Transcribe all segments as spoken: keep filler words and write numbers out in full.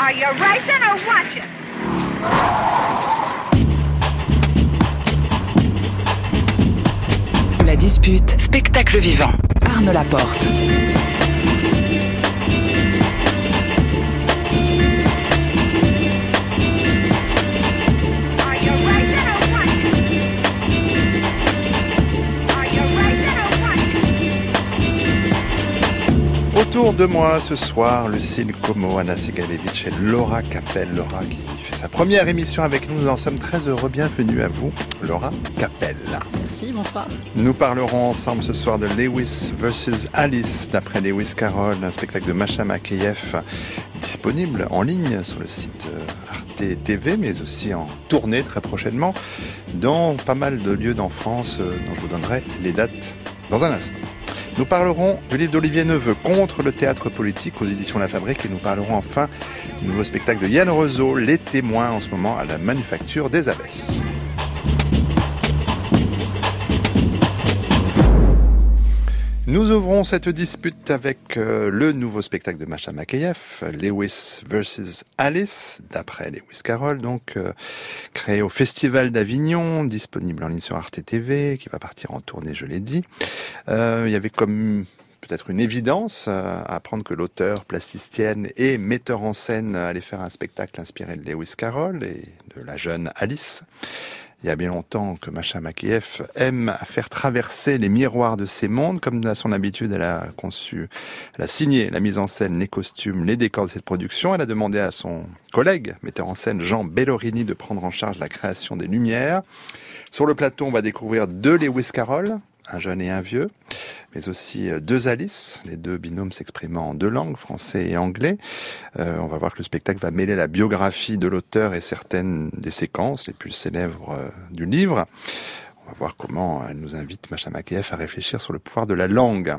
Are you racing or watching? La dispute, spectacle vivant. Arnaud Laporte. Autour de moi ce soir, Lucille Como, Anna Segalevitch et Laura Capel. Laura qui fait sa première émission avec nous. Nous en sommes très heureux. Bienvenue à vous, Laura Capel. Merci, bonsoir. Nous parlerons ensemble ce soir de Lewis versus Alice, d'après Lewis Carroll, un spectacle de Masha Makhaïev disponible en ligne sur le site Arte T V, mais aussi en tournée très prochainement dans pas mal de lieux en France dont je vous donnerai les dates dans un instant. Nous parlerons du livre d'Olivier Neveu, Contre le théâtre politique, aux éditions La Fabrique, et nous parlerons enfin du nouveau spectacle de Yann Rezaud, Les Témoins, en ce moment à la Manufacture des Abbesses. Nous ouvrons cette dispute avec euh, le nouveau spectacle de Masha Makhaïev, Lewis versus Alice, d'après Lewis Carroll, donc euh, créé au Festival d'Avignon, disponible en ligne sur Arte T V, qui va partir en tournée, je l'ai dit. Euh, il y avait comme peut-être une évidence euh, à apprendre que l'auteur, plasticienne et metteur en scène allait faire un spectacle inspiré de Lewis Carroll et de la jeune Alice. Il y a bien longtemps que Masha Makhaïev aime faire traverser les miroirs de ces mondes. Comme à son habitude, elle a conçu, elle a signé la mise en scène, les costumes, les décors de cette production. Elle a demandé à son collègue, metteur en scène Jean Bellorini, de prendre en charge la création des lumières. Sur le plateau, on va découvrir deux Lewis Carroll, un jeune et un vieux, mais aussi deux Alice, les deux binômes s'exprimant en deux langues, français et anglais. Euh, on va voir que le spectacle va mêler la biographie de l'auteur et certaines des séquences les plus célèbres euh, du livre. On va voir comment elle nous invite, Masha Makhaïev, à réfléchir sur le pouvoir de la langue.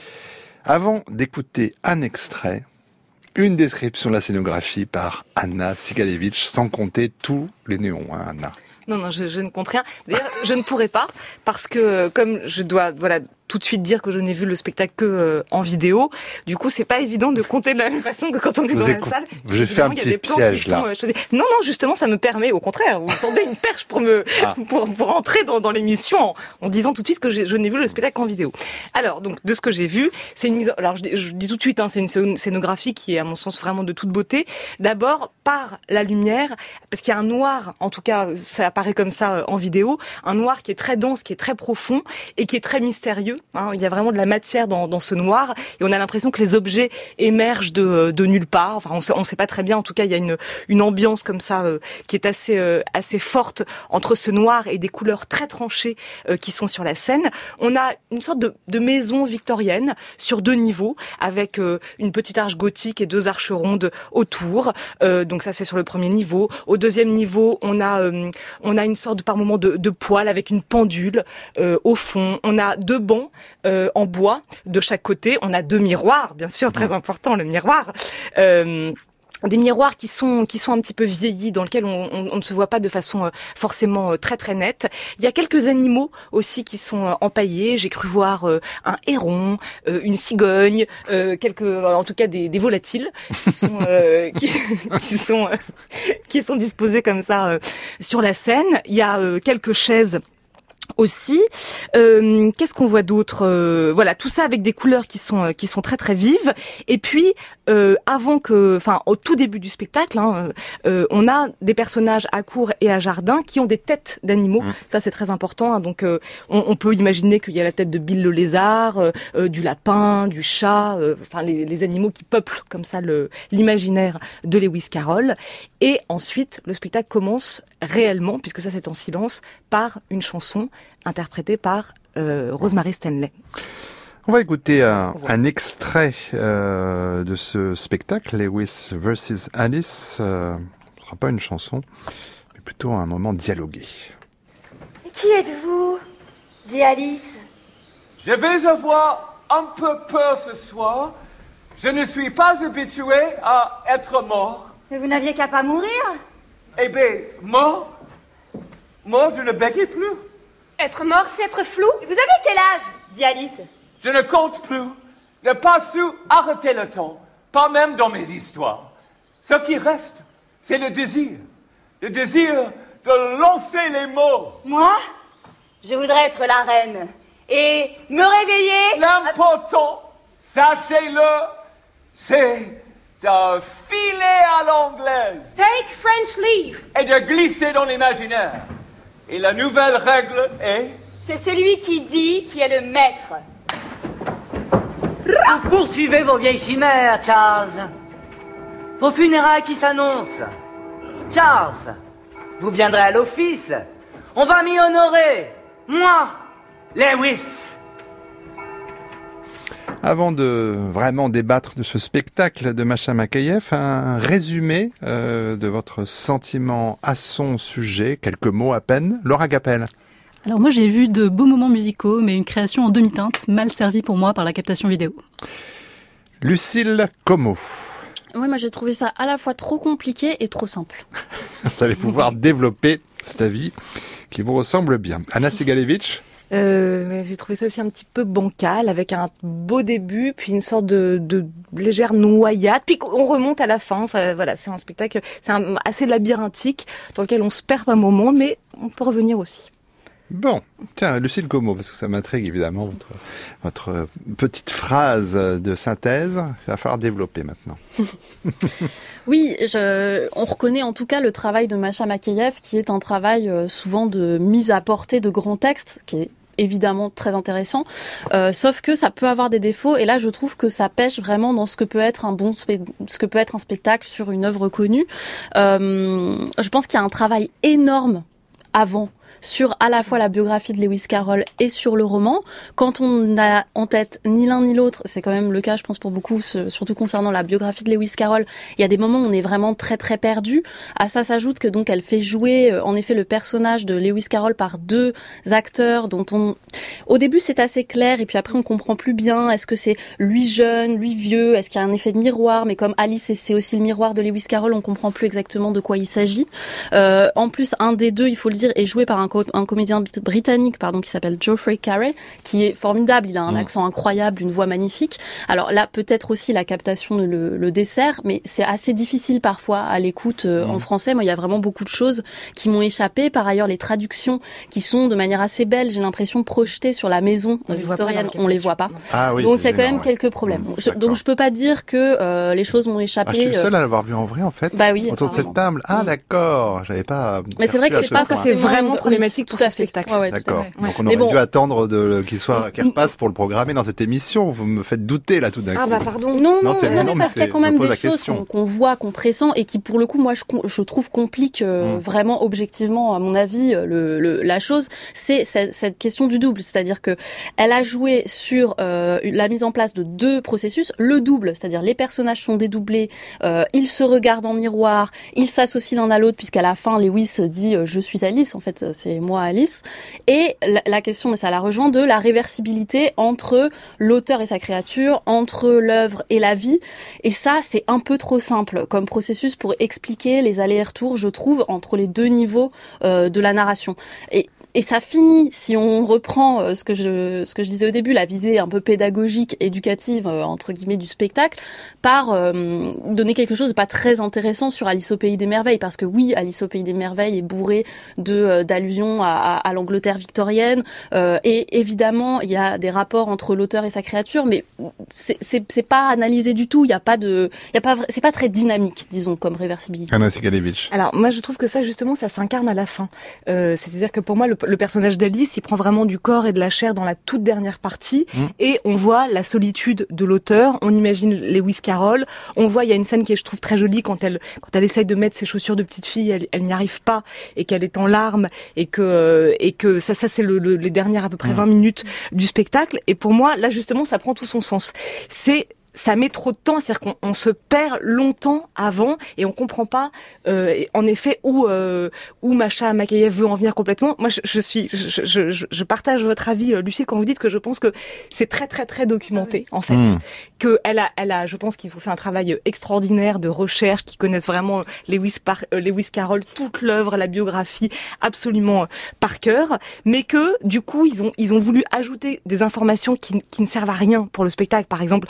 Avant d'écouter un extrait, une description de la scénographie par Anna Segalevitch, sans compter tous les néons, hein, Anna. Non, non, je, je ne compte rien. D'ailleurs, je ne pourrais pas, parce que comme je dois, voilà, tout de suite dire que je n'ai vu le spectacle que euh, en vidéo, du coup, c'est pas évident de compter de la même façon que quand on est dans la salle. J'ai fait un petit piège là. Sont, euh, non, non, justement, ça me permet, au contraire, vous tendez une perche pour me, ah. pour, pour entrer dans, dans l'émission en, en disant tout de suite que je n'ai vu le spectacle qu'en vidéo. Alors, donc, de ce que j'ai vu, c'est une mise, alors je, je dis tout de suite, hein, c'est une scénographie qui est, à mon sens, vraiment de toute beauté. D'abord, par la lumière, parce qu'il y a un noir, en tout cas, ça apparaît comme ça en vidéo, un noir qui est très dense, qui est très profond et qui est très mystérieux. Hein. Il y a vraiment de la matière dans, dans ce noir et on a l'impression que les objets émergent de, de nulle part. Enfin, on sait, on sait pas très bien. En tout cas, il y a une, une ambiance comme ça euh, qui est assez, euh, assez forte entre ce noir et des couleurs très tranchées euh, qui sont sur la scène. On a une sorte de, de maison victorienne sur deux niveaux avec euh, une petite arche gothique et deux arches rondes autour. Euh, donc ça, c'est sur le premier niveau. Au deuxième niveau, on a, euh, on a une sorte de, par moment de, de poêle avec une pendule euh, au fond. On a deux bancs euh, en bois de chaque côté. On a deux miroirs, bien sûr, très important, le miroir. Euh, Des miroirs qui sont qui sont un petit peu vieillis, dans lesquels on, on, on ne se voit pas de façon euh, forcément euh, très très nette. Il y a quelques animaux aussi qui sont euh, empaillés. J'ai cru voir euh, un héron, euh, une cigogne, euh, quelques, en tout cas des, des volatiles qui sont euh, qui, qui sont euh, qui sont disposés comme ça euh, sur la scène. Il y a euh, quelques chaises aussi. Euh, qu'est-ce qu'on voit d'autre euh, Voilà, tout ça avec des couleurs qui sont qui sont très très vives. Et puis euh, avant que, enfin au tout début du spectacle, hein, euh, on a des personnages à cour et à jardin qui ont des têtes d'animaux. Mmh. Ça c'est très important. Hein, donc euh, on, on peut imaginer qu'il y a la tête de Bill le lézard, euh, du lapin, du chat, euh, enfin les, les animaux qui peuplent comme ça le l'imaginaire de Lewis Carroll. Et ensuite le spectacle commence réellement, puisque ça c'est en silence, par une chanson interprétée par euh, Rosemary Stanley. On va écouter un, un extrait euh, de ce spectacle, Lewis versus Alice. Euh, ce ne sera pas une chanson, mais plutôt un moment dialogué. Qui êtes-vous, dit Alice. Je vais avoir un peu peur ce soir. Je ne suis pas habitué à être mort. Mais vous n'aviez qu'à pas mourir. Eh bien, mort Mort, je ne bégaye plus. Être mort, c'est être flou. Vous avez quel âge, dit Alice. Je ne compte plus. Ne pas su arrêter le temps, pas même dans mes histoires. Ce qui reste, c'est le désir. Le désir de lancer les mots. Moi, je voudrais être la reine et me réveiller. L'important, sachez-le, c'est de filer à l'anglaise. Take French leave. Et de glisser dans l'imaginaire. Et la nouvelle règle est... C'est celui qui dit qui est le maître. Vous poursuivez vos vieilles chimères, Charles. Vos funérailles qui s'annoncent. Charles, vous viendrez à l'office. On va m'y honorer. Moi, Lewis. Avant de vraiment débattre de ce spectacle de Masha Makhaïev, un résumé euh, de votre sentiment à son sujet, quelques mots à peine. Laura Gapel. Alors moi j'ai vu de beaux moments musicaux, mais une création en demi-teinte, mal servie pour moi par la captation vidéo. Lucille Como. Oui, moi j'ai trouvé ça à la fois trop compliqué et trop simple. Vous allez pouvoir développer cet avis qui vous ressemble bien. Anna Segalevitch. Euh, mais j'ai trouvé ça aussi un petit peu bancal, avec un beau début, puis une sorte de, de légère noyade, puis on remonte à la fin. Enfin voilà, c'est un spectacle, c'est un, assez labyrinthique, dans lequel on se perd par moment, mais on peut revenir aussi. Bon, tiens, Lucille Como, parce que ça m'intrigue évidemment, votre, votre petite phrase de synthèse. Il va falloir développer maintenant. Oui, je, on reconnaît en tout cas le travail de Masha Makhaïev, qui est un travail euh, souvent de mise à portée de grands textes, qui est évidemment très intéressant, euh, sauf que ça peut avoir des défauts, et là je trouve que ça pêche vraiment dans ce que peut être un bon spe- ce que peut être un spectacle sur une œuvre connue. Euh, je pense qu'il y a un travail énorme avant sur à la fois la biographie de Lewis Carroll et sur le roman. Quand on n'a en tête ni l'un ni l'autre, c'est quand même le cas je pense pour beaucoup, surtout concernant la biographie de Lewis Carroll, il y a des moments où on est vraiment très très perdu. À ça s'ajoute que donc elle fait jouer en effet le personnage de Lewis Carroll par deux acteurs dont on... Au début c'est assez clair et puis après on comprend plus bien, est-ce que c'est lui jeune, lui vieux, est-ce qu'il y a un effet de miroir, mais comme Alice c'est aussi le miroir de Lewis Carroll, on comprend plus exactement de quoi il s'agit. Euh, en plus un des deux, il faut le dire, est joué par un un comédien britannique pardon qui s'appelle Geoffrey Carey, qui est formidable, il a un mmh. accent incroyable, une voix magnifique. Alors là peut-être aussi la captation le, le dessert, mais c'est assez difficile parfois à l'écoute euh, mmh. en français. Moi il y a vraiment beaucoup de choses qui m'ont échappé. Par ailleurs les traductions qui sont de manière assez belle, j'ai l'impression projetées sur la maison on victorienne, on les voit pas. Ah oui, donc il y a quand même ouais. quelques problèmes. Mmh, je, donc je peux pas dire que euh, les choses m'ont échappé. Ah, je suis le seul à l'avoir vu en vrai en fait. Bah oui. Autour de cette table. Ah mmh. d'accord, j'avais pas. Mais c'est vrai que c'est pas que c'est vraiment problématique pour ce spectacle. Ouais, ouais, d'accord. Ouais. Donc on aurait bon, dû attendre de, qu'il soit qu'il repasse pour le programmer dans cette émission. Vous me faites douter là tout d'un ah coup. Ah bah pardon. Non non, non, c'est, non, non mais parce qu'il y a quand même des choses qu'on, qu'on voit, qu'on pressent et qui pour le coup moi je, je trouve compliquent euh, mmh. vraiment objectivement à mon avis le, le, la chose. C'est cette, cette question du double, c'est-à-dire que elle a joué sur euh, la mise en place de deux processus, le double, c'est-à-dire les personnages sont dédoublés, euh, ils se regardent en miroir, ils s'associent l'un à l'autre puisqu'à la fin Lewis dit euh, je suis Alice, en fait c'est moi Alice. Et la, la question, mais ça la rejoint, de la réversibilité entre l'auteur et sa créature, entre l'œuvre et la vie. Et ça, c'est un peu trop simple comme processus pour expliquer les allers-retours, je trouve, entre les deux niveaux euh, de la narration. Et Et ça finit, si on reprend euh, ce que je ce que je disais au début, la visée un peu pédagogique, éducative euh, entre guillemets du spectacle, par euh, donner quelque chose de pas très intéressant sur Alice au pays des merveilles, parce que oui, Alice au pays des merveilles est bourré de euh, d'allusions à, à, à l'Angleterre victorienne, euh, et évidemment il y a des rapports entre l'auteur et sa créature, mais c'est c'est c'est pas analysé du tout. Il y a pas de, il y a pas, c'est pas très dynamique, disons, comme réversibilité. Anna Segalevitch. Alors moi je trouve que ça justement ça s'incarne à la fin. Euh, c'est-à-dire que pour moi le le personnage d'Alice, il prend vraiment du corps et de la chair dans la toute dernière partie, mmh. et on voit la solitude de l'auteur, on imagine Lewis Carroll, on voit, il y a une scène qui est, je trouve, très jolie quand elle, quand elle essaye de mettre ses chaussures de petite fille, elle, elle n'y arrive pas, et qu'elle est en larmes, et que, et que ça, ça c'est le, le, les dernières à peu près mmh. vingt minutes du spectacle, et pour moi, là justement, ça prend tout son sens. C'est ça met trop de temps, c'est-à-dire qu'on on se perd longtemps avant et on comprend pas euh, en effet où euh, où Masha Makhaïev veut en venir complètement. Moi je, je suis je, je, je partage votre avis Lucie quand vous dites que je pense que c'est très très très documenté en fait, mmh. que elle a elle a je pense qu'ils ont fait un travail extraordinaire de recherche, qu'ils connaissent vraiment Lewis par euh, Lewis Carroll, toute l'œuvre, la biographie absolument par cœur, mais que du coup ils ont ils ont voulu ajouter des informations qui qui ne servent à rien pour le spectacle. Par exemple, je pense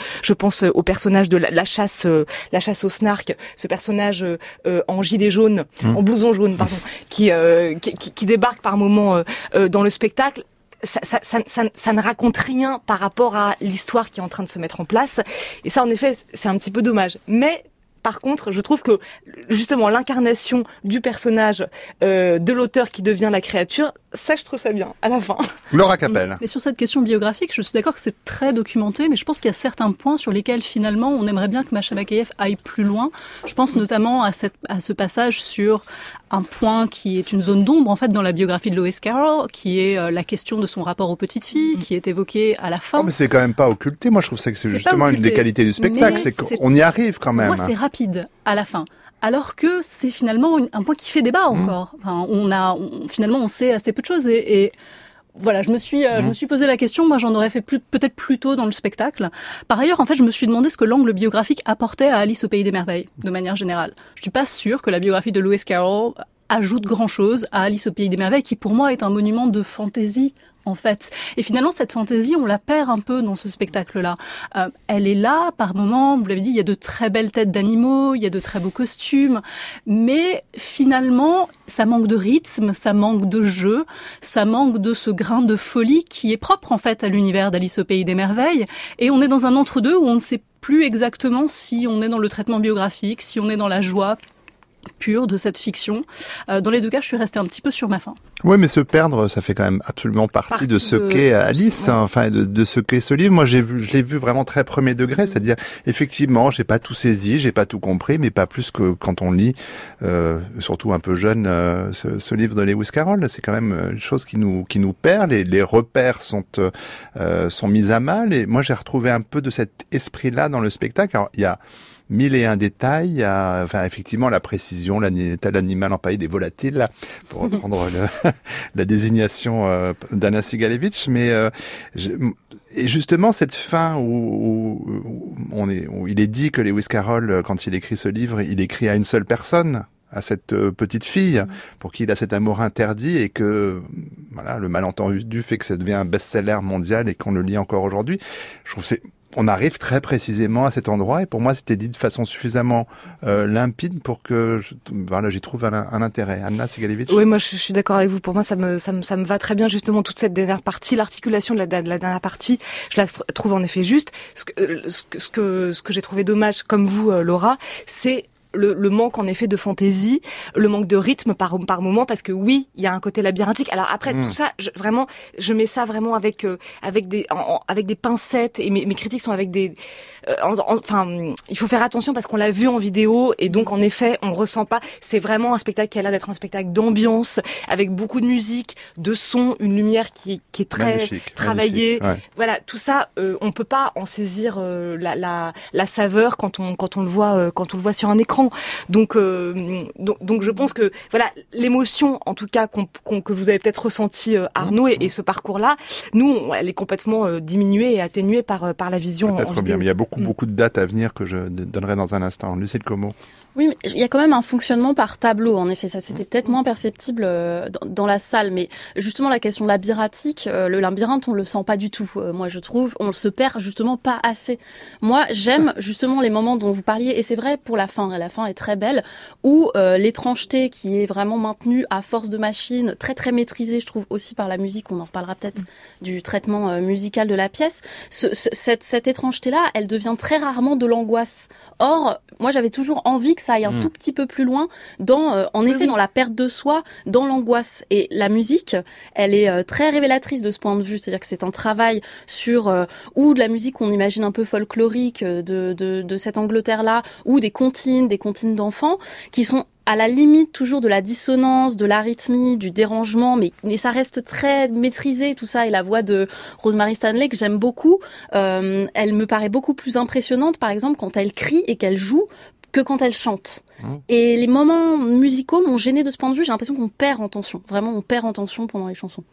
pense au personnage de la, la chasse, euh, la chasse au snark, ce personnage euh, en gilet jaune, mmh. en blouson jaune, pardon, qui, euh, qui, qui, qui débarque par moments euh, euh, dans le spectacle. Ça, ça, ça, ça, ça ne raconte rien par rapport à l'histoire qui est en train de se mettre en place. Et ça, en effet, c'est un petit peu dommage. Mais par contre, je trouve que justement l'incarnation du personnage euh, de l'auteur qui devient la créature, ça, je trouve ça bien, à la fin. Laura Capelle. Mais sur cette question biographique, je suis d'accord que c'est très documenté, mais je pense qu'il y a certains points sur lesquels, finalement, on aimerait bien que Masha Makhaïev aille plus loin. Je pense notamment à, cette, à ce passage sur un point qui est une zone d'ombre, en fait, dans la biographie de Lewis Carroll, qui est euh, la question de son rapport aux petites filles, mmh. qui est évoquée à la fin. Oh, mais c'est quand même pas occulté. Moi, je trouve ça que c'est, c'est justement une des qualités du spectacle. C'est qu'on y arrive quand même. Moi, c'est rapide à la fin. Alors que c'est finalement un point qui fait débat encore. Enfin, on a, on, finalement, on sait assez peu de choses et, et voilà, je me suis, euh, mmh. je me suis posé la question. Moi, j'en aurais fait plus, peut-être plus tôt dans le spectacle. Par ailleurs, en fait, je me suis demandé ce que l'angle biographique apportait à Alice au Pays des Merveilles, de manière générale. Je suis pas sûre que la biographie de Lewis Carroll ajoute grand-chose à Alice au Pays des Merveilles, qui pour moi est un monument de fantaisie, en fait. Et finalement, cette fantaisie, on la perd un peu dans ce spectacle-là. Euh, elle est là, par moments, vous l'avez dit, il y a de très belles têtes d'animaux, il y a de très beaux costumes, mais finalement, ça manque de rythme, ça manque de jeu, ça manque de ce grain de folie qui est propre, en fait, à l'univers d'Alice au Pays des Merveilles. Et on est dans un entre-deux où on ne sait plus exactement si on est dans le traitement biographique, si on est dans la joie pure de cette fiction. Euh, dans les deux cas, je suis restée un petit peu sur ma faim. Oui, mais se perdre, ça fait quand même absolument partie, partie de ce de... qu'est Alice, ouais. hein, enfin de, de ce qu'est ce livre. Moi, j'ai vu, je l'ai vu vraiment très premier degré, mmh. c'est-à-dire effectivement, j'ai pas tout saisi, j'ai pas tout compris, mais pas plus que quand on lit, euh, surtout un peu jeune, euh, ce, ce livre de Lewis Carroll. C'est quand même une chose qui nous qui nous perd. Les, les repères sont euh, sont mis à mal. Et moi, j'ai retrouvé un peu de cet esprit-là dans le spectacle. Alors, il y a mille et un détails, il y a, enfin, effectivement, la précision, l'état d'animal empaillé des volatiles, pour reprendre le, la désignation euh, d'Anna Sigalevitch, mais euh, je, et justement, cette fin où, où, où, on est, où il est dit que Lewis Carroll, quand il écrit ce livre, il écrit à une seule personne, à cette petite fille, pour qui il a cet amour interdit, et que voilà, le malentendu fait que ça devient un best-seller mondial et qu'on le lit encore aujourd'hui. Je trouve que c'est on arrive très précisément à cet endroit, et pour moi, c'était dit de façon suffisamment euh, limpide pour que je, voilà, j'y trouve un, un intérêt. Anna Sigalevitch. Oui, moi, je, je suis d'accord avec vous. Pour moi, ça me, ça me, ça me va très bien, justement, toute cette dernière partie, l'articulation de la, de la dernière partie. Je la trouve en effet juste. Ce que, ce que, ce que, ce que j'ai trouvé dommage, comme vous, Laura, c'est Le, le manque en effet de fantaisie, le manque de rythme par par moment, parce que oui, il y a un côté labyrinthique. Alors après mmh. tout ça, je, vraiment, je mets ça vraiment avec euh, avec des en, en, avec des pincettes, et mes, mes critiques sont avec des euh, en, en, enfin il faut faire attention parce qu'on l'a vu en vidéo, et donc en effet on ressent pas. C'est vraiment un spectacle qui a l'air d'être un spectacle d'ambiance, avec beaucoup de musique, de son, une lumière qui qui est très magnifique, travaillée. Magnifique, ouais. Voilà, tout ça, euh, on peut pas en saisir euh, la, la la saveur quand on quand on le voit euh, quand on le voit sur un écran. Donc, euh, donc, donc, je pense que voilà l'émotion, en tout cas, qu'on, qu'on, que vous avez peut-être ressenti, euh, Arnaud, et, et ce parcours-là, nous, on, elle est complètement euh, diminuée et atténuée par par la vision. Peut-être en bien, mais il y a beaucoup mmh. beaucoup de dates à venir que je donnerai dans un instant. Lucille Como. Oui, mais il y a quand même un fonctionnement par tableau, en effet. Ça, c'était peut-être moins perceptible euh, dans, dans la salle, mais justement, la question labyrinthique, euh, le labyrinthe, on le sent pas du tout. Euh, moi, je trouve, on se perd justement pas assez. Moi, j'aime justement les moments dont vous parliez, et c'est vrai pour la fin. La fin est très belle, où euh, l'étrangeté qui est vraiment maintenue à force de machine, très très maîtrisée, je trouve, aussi par la musique. On en reparlera peut-être mmh. du traitement euh, musical de la pièce. Ce, ce, cette, cette étrangeté-là, elle devient très rarement de l'angoisse. Or, moi, j'avais toujours envie que ça aille un mmh. tout petit peu plus loin dans, euh, en effet, oui. dans la perte de soi, dans l'angoisse. Et la musique, elle est euh, très révélatrice de ce point de vue. C'est-à-dire que c'est un travail sur, euh, ou de la musique qu'on imagine un peu folklorique de, de, de cette Angleterre-là, ou des comptines, des comptines d'enfants, qui sont à la limite toujours de la dissonance, de l'arythmie, du dérangement, mais, mais ça reste très maîtrisé, tout ça. Et la voix de Rosemary Stanley, que j'aime beaucoup, euh, elle me paraît beaucoup plus impressionnante, par exemple, quand elle crie et qu'elle joue, que quand elle chante. Mmh. Et les moments musicaux m'ont gêné de ce point de vue. J'ai l'impression qu'on perd en tension. Vraiment, on perd en tension pendant les chansons.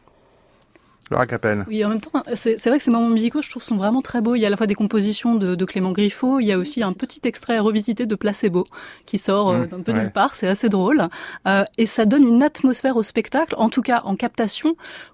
Laura Capelle. Oui, en même temps, c'est, c'est vrai que ces moments musicaux, je trouve, sont vraiment très beaux. Il y a à la fois des compositions de, de Clément Griffo, il y a aussi un petit extrait revisité de Placebo qui sort euh, d'un peu ouais. nulle part. C'est assez drôle. Euh, et ça donne une atmosphère au spectacle, en tout cas en captation,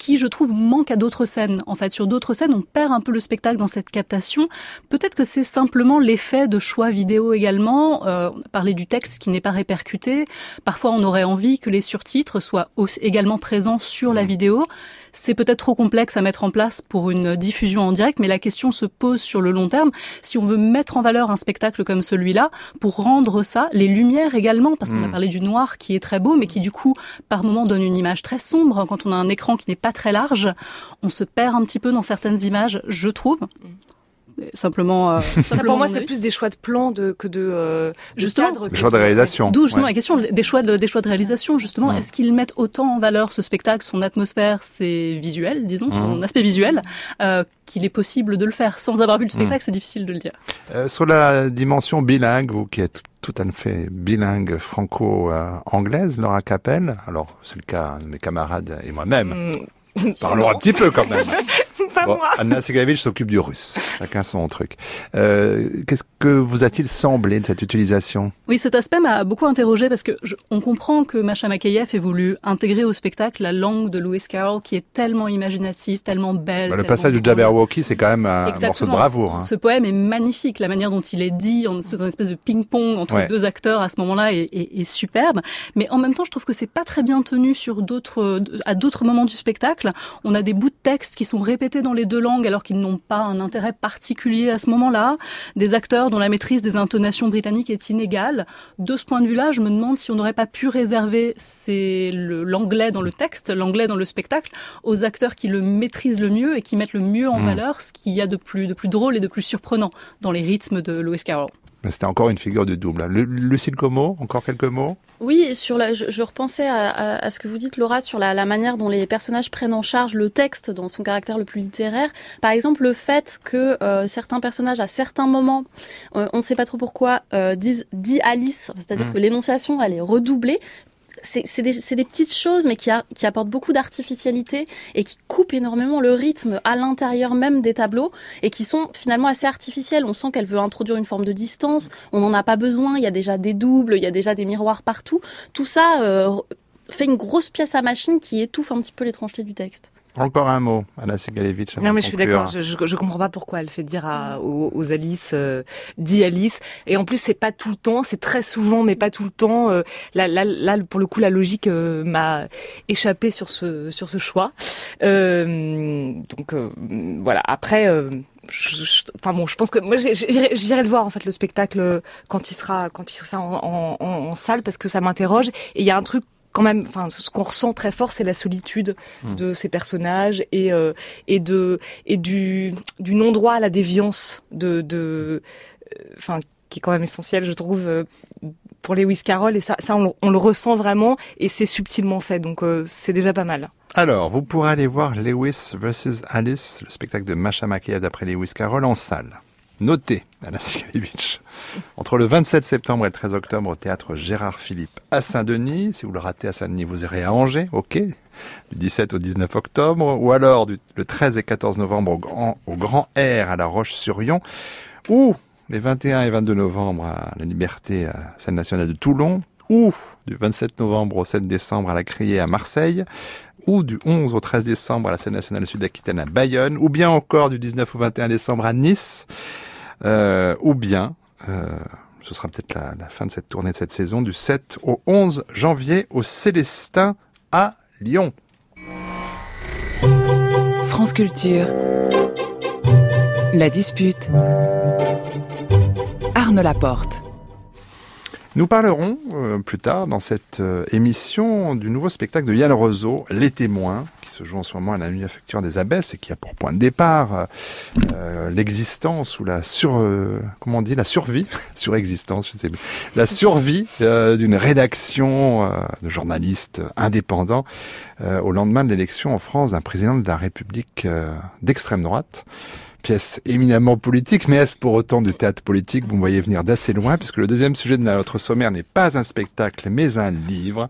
qui, je trouve, manque à d'autres scènes. En fait, sur d'autres scènes, on perd un peu le spectacle dans cette captation. Peut-être que c'est simplement l'effet de choix vidéo également. Euh, on a parlé du texte qui n'est pas répercuté. Parfois, on aurait envie que les surtitres soient aussi, également présents sur la vidéo. C'est peut-être trop complexe à mettre en place pour une diffusion en direct, mais la question se pose sur le long terme. Si on veut mettre en valeur un spectacle comme celui-là, pour rendre ça, les lumières également, parce qu'on mmh. a parlé du noir qui est très beau, mais qui du coup, par moments, donne une image très sombre. Quand on a un écran qui n'est pas très large, on se perd un petit peu dans certaines images, je trouve. Simplement, euh, ça, pour moi, c'est plus des choix de plans de, que de, euh, de justement, cadre. Des choix de réalisation. D'où justement ouais. la question des choix de, des choix de réalisation, justement. Mmh. Est-ce qu'ils mettent autant en valeur ce spectacle, son atmosphère, ses visuels, disons, mmh. son aspect visuel, euh, qu'il est possible de le faire sans avoir vu le spectacle, mmh. c'est difficile de le dire. Euh, sur la dimension bilingue, vous qui êtes tout à fait bilingue franco-anglaise, Laura Capel, alors c'est le cas de mes camarades et moi-même. Mmh. Parlons un petit peu quand même. Pas bon, moi. Anna Segalevitch s'occupe du russe. Chacun son truc. Euh, qu'est-ce que vous a-t-il semblé de cette utilisation ? Oui, cet aspect m'a beaucoup interrogée parce que je, on comprend que Masha Makeyev ait voulu intégrer au spectacle la langue de Lewis Carroll qui est tellement imaginative, tellement belle. Bah, le tellement passage du Jabberwocky, c'est quand même un Exactement. morceau de bravoure. Hein. Ce poème est magnifique. La manière dont il est dit, en espèce, en espèce de ping-pong entre ouais. deux acteurs à ce moment-là est, est, est superbe. Mais en même temps, je trouve que c'est pas très bien tenu sur d'autres, à d'autres moments du spectacle. On a des bouts de texte qui sont répétés dans les deux langues alors qu'ils n'ont pas un intérêt particulier à ce moment-là. Des acteurs dont la maîtrise des intonations britanniques est inégale. De ce point de vue-là, je me demande si on n'aurait pas pu réserver c'est le, l'anglais dans le texte, l'anglais dans le spectacle, aux acteurs qui le maîtrisent le mieux et qui mettent le mieux en mmh. valeur ce qu'il y a de plus, de plus drôle et de plus surprenant dans les rythmes de Lewis Carroll. C'était encore une figure de double. Le, Lucille Como, encore quelques mots ? Oui, sur la, je, je repensais à, à, à ce que vous dites, Laura, sur la, la manière dont les personnages prennent en charge le texte dans son caractère le plus littéraire. Par exemple, le fait que euh, certains personnages, à certains moments, euh, on ne sait pas trop pourquoi, euh, disent « dit Alice », c'est-à-dire mmh. que l'énonciation, elle est redoublée. C'est, c'est, des, c'est des petites choses, mais qui, a, qui apportent beaucoup d'artificialité et qui coupent énormément le rythme à l'intérieur même des tableaux et qui sont finalement assez artificielles. On sent qu'elle veut introduire une forme de distance. On n'en a pas besoin. Il y a déjà des doubles, il y a déjà des miroirs partout. Tout ça euh, fait une grosse pièce à machine qui étouffe un petit peu l'étrangeté du texte. Encore un mot, Anna Segalevitch. Non, mais je suis d'accord. Je, je, je comprends pas pourquoi elle fait dire à, aux, aux Alice, euh, dit Alice. Et en plus, c'est pas tout le temps, c'est très souvent, mais pas tout le temps. Euh, là, là, là, pour le coup, la logique euh, m'a échappé sur ce, sur ce choix. Euh, donc, euh, voilà. Après, euh, je, je, enfin bon, je pense que moi, j'irai, j'irai le voir en fait le spectacle quand il sera, quand il sera en, en, en, en salle, parce que ça m'interroge. Et il y a un truc. Quand même, enfin, ce qu'on ressent très fort, c'est la solitude mmh. de ces personnages et euh, et de et du du non droit à la déviance de de, enfin, euh, qui est quand même essentiel, je trouve, euh, pour Lewis Carroll. Et ça, ça, on, on le ressent vraiment et c'est subtilement fait. Donc, euh, c'est déjà pas mal. Alors, vous pourrez aller voir Lewis versus Alice, le spectacle de Masha Makeyev d'après Lewis Carroll en salle. Notez, Anna Segalevitch, entre le vingt-sept septembre et le treize octobre au théâtre Gérard Philippe à Saint-Denis. Si vous le ratez à Saint-Denis, vous irez à Angers, ok, du dix-sept au dix-neuf octobre. Ou alors du, le treize et quatorze novembre au Grand, au Grand Air à La Roche-sur-Yon. Ou les vingt et un et vingt-deux novembre à la Liberté, à Scène nationale de Toulon. Ou du vingt-sept novembre au sept décembre à la Criée à Marseille. Ou du onze au treize décembre à la Scène nationale Sud-Aquitaine à Bayonne. Ou bien encore du dix-neuf au vingt et un décembre à Nice. Euh, ou bien, euh, ce sera peut-être la, la fin de cette tournée de cette saison, du sept au onze janvier au Célestin à Lyon. France Culture. La dispute. Arnaud Laporte. Nous parlerons euh, plus tard dans cette euh, émission du nouveau spectacle de Yann Roseau, Les Témoins, qui se joue en ce moment à la Manufacture des Abbesses et qui a pour point de départ euh, l'existence ou la sur, euh, comment on dit, la survie, surexistence, je sais pas, la survie euh, d'une rédaction euh, de journalistes indépendants euh, au lendemain de l'élection en France d'un président de la République euh, d'extrême droite. Pièce éminemment politique, mais est-ce pour autant du théâtre politique ? Vous me voyez venir d'assez loin, puisque le deuxième sujet de notre sommaire n'est pas un spectacle, mais un livre.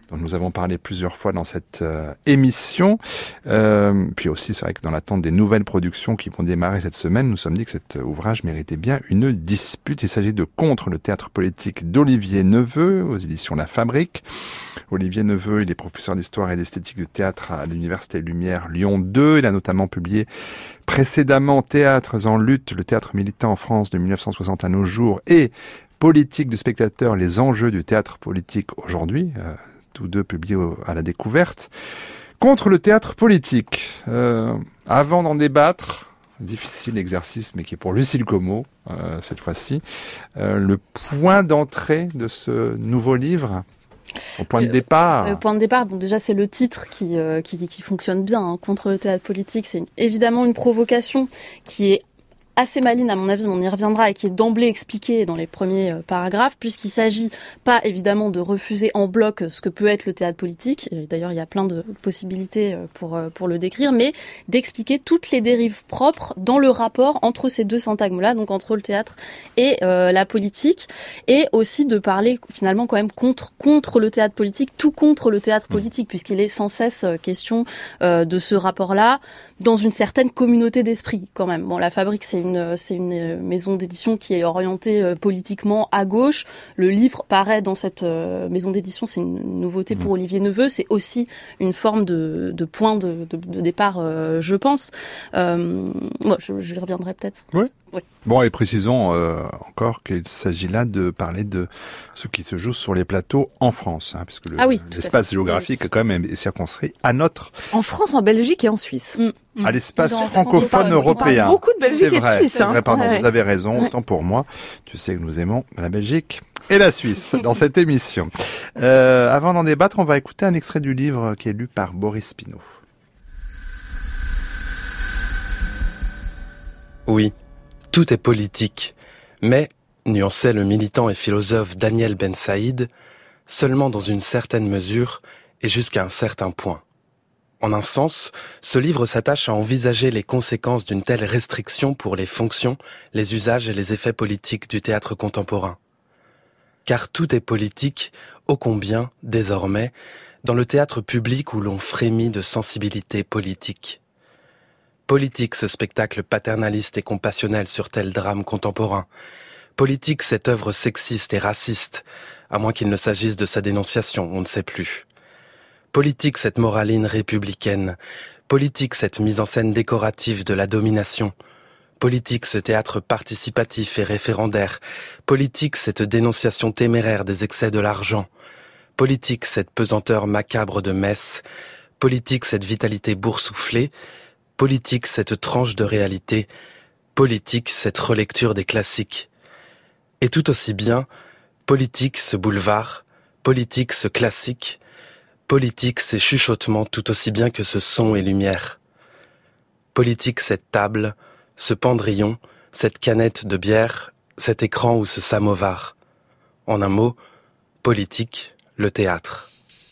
dont nous avons parlé plusieurs fois dans cette euh, émission. Euh, puis aussi, c'est vrai que dans l'attente des nouvelles productions qui vont démarrer cette semaine, nous sommes dit que cet ouvrage méritait bien une dispute. Il s'agit de Contre le théâtre politique d'Olivier Neveu, aux éditions La Fabrique. Olivier Neveu, il est professeur d'histoire et d'esthétique du théâtre à l'Université Lumière Lyon deux. Il a notamment publié précédemment Théâtres en lutte, le théâtre militant en France de mille neuf cent soixante à nos jours, et Politique du spectateur, les enjeux du théâtre politique aujourd'hui, euh, tous deux publiés au, à la Découverte. Contre le théâtre politique, euh, avant d'en débattre, difficile exercice, mais qui est pour Lucille Como, euh, cette fois-ci, euh, le point d'entrée de ce nouveau livre. Au point de départ. Le euh, point de départ, bon, déjà, c'est le titre qui, euh, qui, qui fonctionne bien, hein, Contre le théâtre politique. C'est une, évidemment une provocation qui est assez maligne à mon avis, mais on y reviendra, et qui est d'emblée expliquée dans les premiers euh, paragraphes, puisqu'il s'agit pas évidemment de refuser en bloc ce que peut être le théâtre politique, et d'ailleurs il y a plein de possibilités pour, pour le décrire, mais d'expliquer toutes les dérives propres dans le rapport entre ces deux syntagmes-là, donc entre le théâtre et euh, la politique, et aussi de parler finalement quand même contre, contre le théâtre politique, tout contre le théâtre politique, puisqu'il est sans cesse question euh, de ce rapport-là dans une certaine communauté d'esprit quand même. Bon, La Fabrique, c'est une, c'est une maison d'édition qui est orientée euh, politiquement à gauche. Le livre paraît dans cette euh, maison d'édition, c'est une nouveauté pour Olivier Neveu. C'est aussi une forme de, de point de, de, de départ, euh, je pense. Euh, bon, je, je y reviendrai peut-être. Oui. Oui. Bon, et précisons euh, encore qu'il s'agit là de parler de ce qui se joue sur les plateaux en France, hein, parce que le, ah oui, l'espace géographique oui. est quand même est circonscrit à notre... En France, en Belgique et en Suisse. Mmh. À l'espace Dans francophone européen. Beaucoup de Belgique c'est et vrai, de Suisse. C'est vrai, pardon, ouais. Vous avez raison, autant pour moi. Tu sais que nous aimons la Belgique et la Suisse dans cette émission. Euh, avant d'en débattre, on va écouter un extrait du livre qui est lu par Boris Pinault. Oui. Tout est politique, mais, nuançait le militant et philosophe Daniel Ben Saïd, seulement dans une certaine mesure et jusqu'à un certain point. En un sens, ce livre s'attache à envisager les conséquences d'une telle restriction pour les fonctions, les usages et les effets politiques du théâtre contemporain. Car tout est politique, ô combien, désormais, dans le théâtre public où l'on frémit de sensibilité politique. Politique ce spectacle paternaliste et compassionnel sur tel drame contemporain. Politique cette œuvre sexiste et raciste, à moins qu'il ne s'agisse de sa dénonciation, on ne sait plus. Politique cette moraline républicaine. Politique cette mise en scène décorative de la domination. Politique ce théâtre participatif et référendaire. Politique cette dénonciation téméraire des excès de l'argent. Politique cette pesanteur macabre de Metz. Politique cette vitalité boursouflée. Politique cette tranche de réalité, politique cette relecture des classiques. Et tout aussi bien, politique ce boulevard, politique ce classique, politique ces chuchotements tout aussi bien que ce son et lumière. Politique cette table, ce pendrillon, cette canette de bière, cet écran ou ce samovar. En un mot, politique, le théâtre.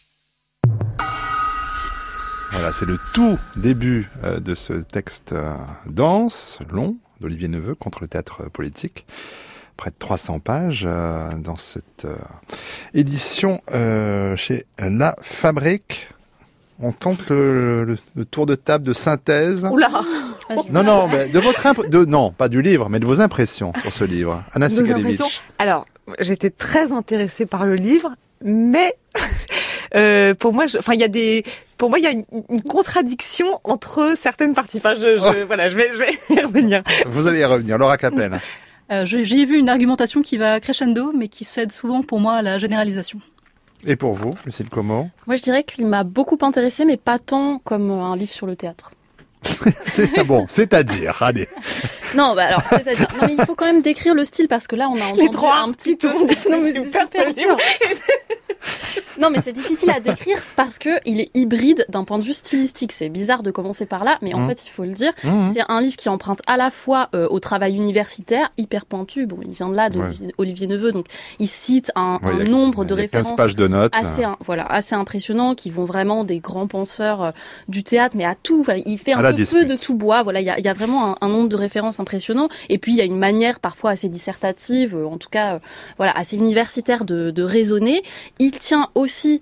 Voilà, c'est le tout début euh, de ce texte euh, dense, long, d'Olivier Neveu contre le théâtre politique. Près de trois cents pages euh, dans cette euh, édition euh, chez La Fabrique. On tente le, le, le tour de table de synthèse. Oula. Non, non, mais de votre imp- de non, pas du livre, mais de vos impressions sur ce livre. Anna Sigalevitch. Alors, j'étais très intéressée par le livre, mais euh, pour moi, enfin, il y a des, pour moi, il y a une, une contradiction entre certaines parties. Enfin, je, je oh. voilà, je vais, je vais y revenir. Vous allez y revenir, Laura Capelle. Euh, j'y ai vu une argumentation qui va crescendo, mais qui cède souvent pour moi à la généralisation. Et pour vous, Lucille Como? Moi, je dirais qu'il m'a beaucoup intéressé, mais pas tant comme un livre sur le théâtre. c'est bon, c'est-à-dire, allez. Non, bah alors, c'est-à-dire, non, mais il faut quand même décrire le style parce que là, on a entendu les trois un petit peu. Non, mais c'est super dur. Non, mais c'est difficile à décrire parce que il est hybride d'un point de vue stylistique. C'est bizarre de commencer par là, mais en mmh. fait, il faut le dire, mmh. c'est un livre qui emprunte à la fois euh, au travail universitaire, hyper pointu. Bon, il vient de là, de ouais. Olivier Neveu, donc il cite un, ouais, un nombre de références quinze pages de notes, assez, hein. voilà, assez impressionnants, qui vont vraiment des grands penseurs euh, du théâtre, mais à tout. Enfin, il fait un peu dispute. feu de tout bois. Voilà, il y a, il y a vraiment un, un nombre de références impressionnant. Et puis il y a une manière parfois assez dissertative, euh, en tout cas, euh, voilà, assez universitaire de, de raisonner. Il tient aussi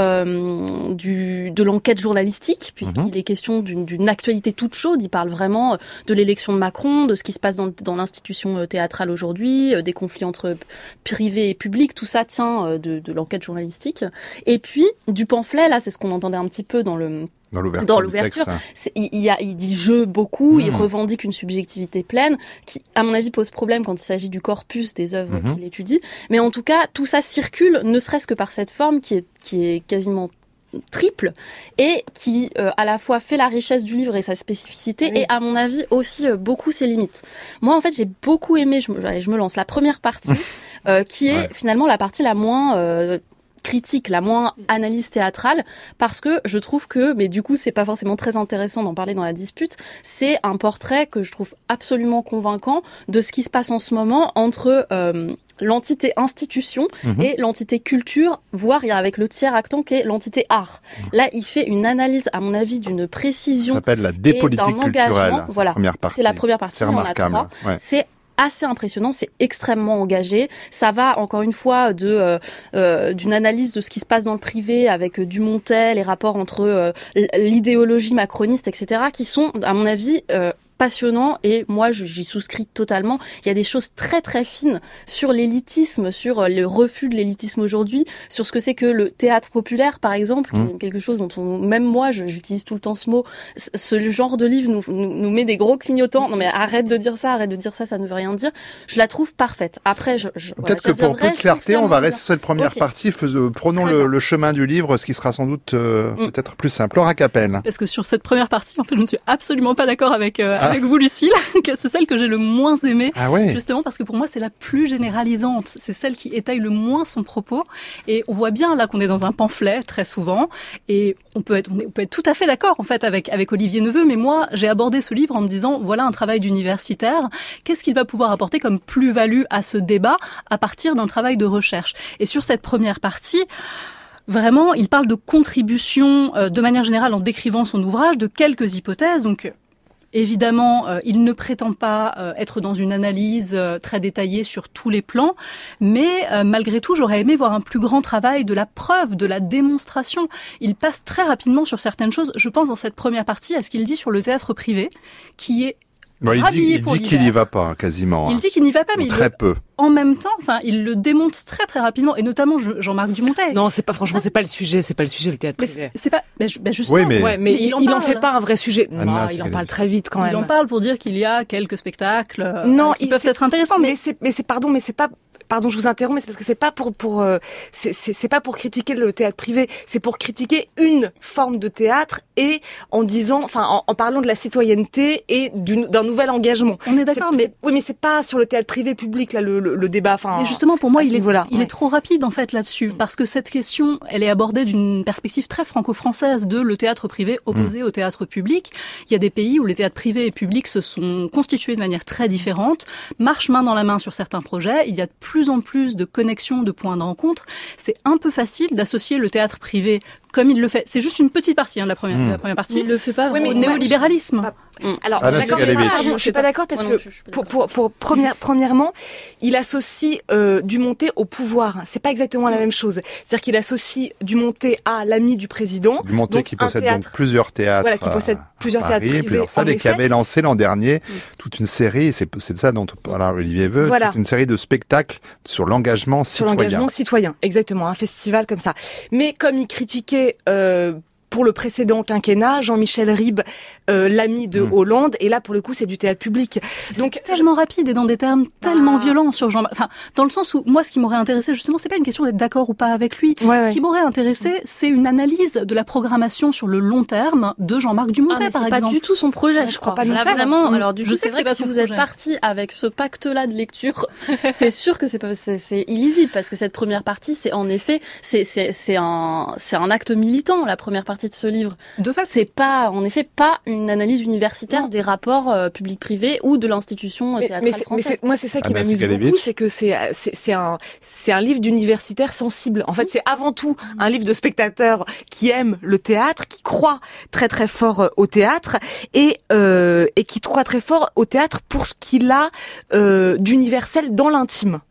euh, du, de l'enquête journalistique, puisqu'il mmh. est question d'une, d'une actualité toute chaude. Il parle vraiment de l'élection de Macron, de ce qui se passe dans, dans l'institution théâtrale aujourd'hui, des conflits entre privé et public. Tout ça tient de, de l'enquête journalistique. Et puis, du pamphlet, là, c'est ce qu'on entendait un petit peu dans le... Dans l'ouverture. Dans l'ouverture. C'est, il, il, y a, il dit je beaucoup, mmh. il revendique une subjectivité pleine, qui, à mon avis, pose problème quand il s'agit du corpus des œuvres mmh. qu'il étudie. Mais en tout cas, tout ça circule, ne serait-ce que par cette forme qui est, qui est quasiment triple et qui euh, à la fois fait la richesse du livre et sa spécificité oui. et à mon avis aussi euh, beaucoup ses limites. Moi en fait j'ai beaucoup aimé, je me, je me lance, la première partie euh, qui est ouais. finalement la partie la moins... Euh, critique, la moins analyse théâtrale, parce que je trouve que, mais du coup c'est pas forcément très intéressant d'en parler dans la dispute, c'est un portrait que je trouve absolument convaincant de ce qui se passe en ce moment entre euh, l'entité institution mmh. et l'entité culture, voire il y a avec le tiers actant qui est l'entité art. Là, il fait une analyse, à mon avis, d'une précision. Ça s'appelle la dépolitique culturelle. Voilà, première partie. C'est la première partie, c'est il y en a trois. Ouais. C'est assez impressionnant, c'est extrêmement engagé. Ça va encore une fois de euh, euh, d'une analyse de ce qui se passe dans le privé avec euh, Dumontet, les rapports entre euh, l'idéologie macroniste, et cetera, qui sont, à mon avis, euh, passionnant et moi j'y souscris totalement. Il y a des choses très très fines sur l'élitisme, sur le refus de l'élitisme aujourd'hui, sur ce que c'est que le théâtre populaire par exemple, mmh. qui est quelque chose dont on, même moi j'utilise tout le temps ce mot. Ce genre de livre nous, nous, nous met des gros clignotants. Non mais arrête de dire ça, arrête de dire ça, ça ne veut rien dire. Je la trouve parfaite. Après, je, je, peut-être voilà, que pour toute clarté, on va rester sur cette première okay. partie. Faisons, prenons le, le chemin du livre, ce qui sera sans doute euh, mmh. peut-être plus simple. Laura Capelle. Parce que sur cette première partie, en fait, je ne suis absolument pas d'accord avec. Euh, avec vous, Lucille, que c'est celle que j'ai le moins aimée, ah ouais. justement parce que pour moi c'est la plus généralisante, c'est celle qui étaye le moins son propos, et on voit bien là qu'on est dans un pamphlet très souvent, et on peut être, on, est, on peut être tout à fait d'accord en fait avec avec Olivier Neveu, mais moi j'ai abordé ce livre en me disant voilà un travail d'universitaire, qu'est-ce qu'il va pouvoir apporter comme plus-value à ce débat à partir d'un travail de recherche. Et sur cette première partie, vraiment, il parle de contribution euh, de manière générale en décrivant son ouvrage, de quelques hypothèses, donc évidemment, euh, il ne prétend pas euh, être dans une analyse euh, très détaillée sur tous les plans, mais euh, malgré tout, j'aurais aimé voir un plus grand travail de la preuve, de la démonstration. Il passe très rapidement sur certaines choses. Je pense dans cette première partie à ce qu'il dit sur le théâtre privé, qui est Bon, il dit, il dit qu'il n'y va pas, quasiment. Il dit qu'il n'y va pas, mais très il peu. En même temps, enfin, il le démonte très très rapidement, et notamment Jean-Marc Dumontet. Non, c'est pas franchement, c'est pas le sujet, c'est pas le sujet le théâtre mais privé. C'est, c'est pas, ben, ben justement. Oui, mais, ouais, mais il, il, en, il en fait pas un vrai sujet. Ah, non, non, il en parle très vite quand même. Il en parle pour dire qu'il y a quelques spectacles euh, non, qui peuvent être intéressants, mais, mais c'est, mais c'est pardon, mais c'est pas. Pardon, je vous interromps, mais c'est parce que c'est pas pour pour euh, c'est, c'est c'est pas pour critiquer le théâtre privé, c'est pour critiquer une forme de théâtre et en disant, enfin, en, en parlant de la citoyenneté et d'une, d'un nouvel engagement. On est d'accord, c'est, mais c'est, oui, mais c'est pas sur le théâtre privé public là le, le, le débat. Enfin, mais justement pour moi, il est voilà, il ouais. est trop rapide en fait là-dessus, parce que cette question, elle est abordée d'une perspective très franco-française de le théâtre privé opposé mmh. au théâtre public. Il y a des pays où les théâtres privés et publics se sont constitués de manière très différente, marchent main dans la main sur certains projets. Il y a de plus en plus de connexions, de points de rencontre. C'est un peu facile d'associer le théâtre privé comme il le fait. C'est juste une petite partie hein, de la première, mmh. de la première partie. Il le fait pas oui, vraiment. mais au néolibéralisme. Mmh. Alors, ah, là, d'accord, mais pardon, je suis pas d'accord parce que pour, pour, pour première, premièrement, il associe euh, Dumontet au pouvoir. C'est pas exactement la même chose. C'est-à-dire qu'il associe Dumontet à l'ami du président. Dumontet qui possède théâtre, donc plusieurs théâtres. Voilà, qui possède plusieurs Paris, théâtres privés. Ça, et qui avait lancé l'an dernier mmh. toute une série. C'est, c'est de ça dont voilà, Olivier veut. Voilà. Toute une série de spectacles sur l'engagement citoyen. Sur l'engagement citoyen, exactement, un festival comme ça. Mais comme il critiquait euh, pour le précédent quinquennat, Jean-Michel Ribes, euh, l'ami de mmh. Hollande, et là pour le coup c'est du théâtre public. Donc c'est tellement rapide et dans des termes tellement ah. violents sur Jean, enfin dans le sens où moi ce qui m'aurait intéressé justement c'est pas une question d'être d'accord ou pas avec lui. Ouais, ce ouais. qui m'aurait intéressé c'est une analyse de la programmation sur le long terme de Jean-Marc Dumontet ah, par c'est exemple. pas du tout son projet, ouais, je, je crois. crois pas. Là, vraiment. Alors du je coup sais c'est que vrai c'est pas que si son vous projet. êtes parti avec ce pacte-là de lecture, c'est sûr que c'est pas c'est, c'est illisible parce que cette première partie c'est en effet c'est c'est c'est un c'est un acte militant la première partie de ce livre. De fait, c'est pas, en effet, pas une analyse universitaire non. des rapports euh, public-privé ou de l'institution mais, théâtrale mais c'est, française. Mais c'est, moi, c'est ça qui Anna m'amuse Segalevitch. beaucoup, c'est que c'est, c'est, c'est un, c'est un livre d'universitaire sensible. En fait, c'est avant tout un livre de spectateurs qui aiment le théâtre, qui croient très très fort au théâtre et euh, et qui croient très fort au théâtre pour ce qu'il a euh, d'universel dans l'intime.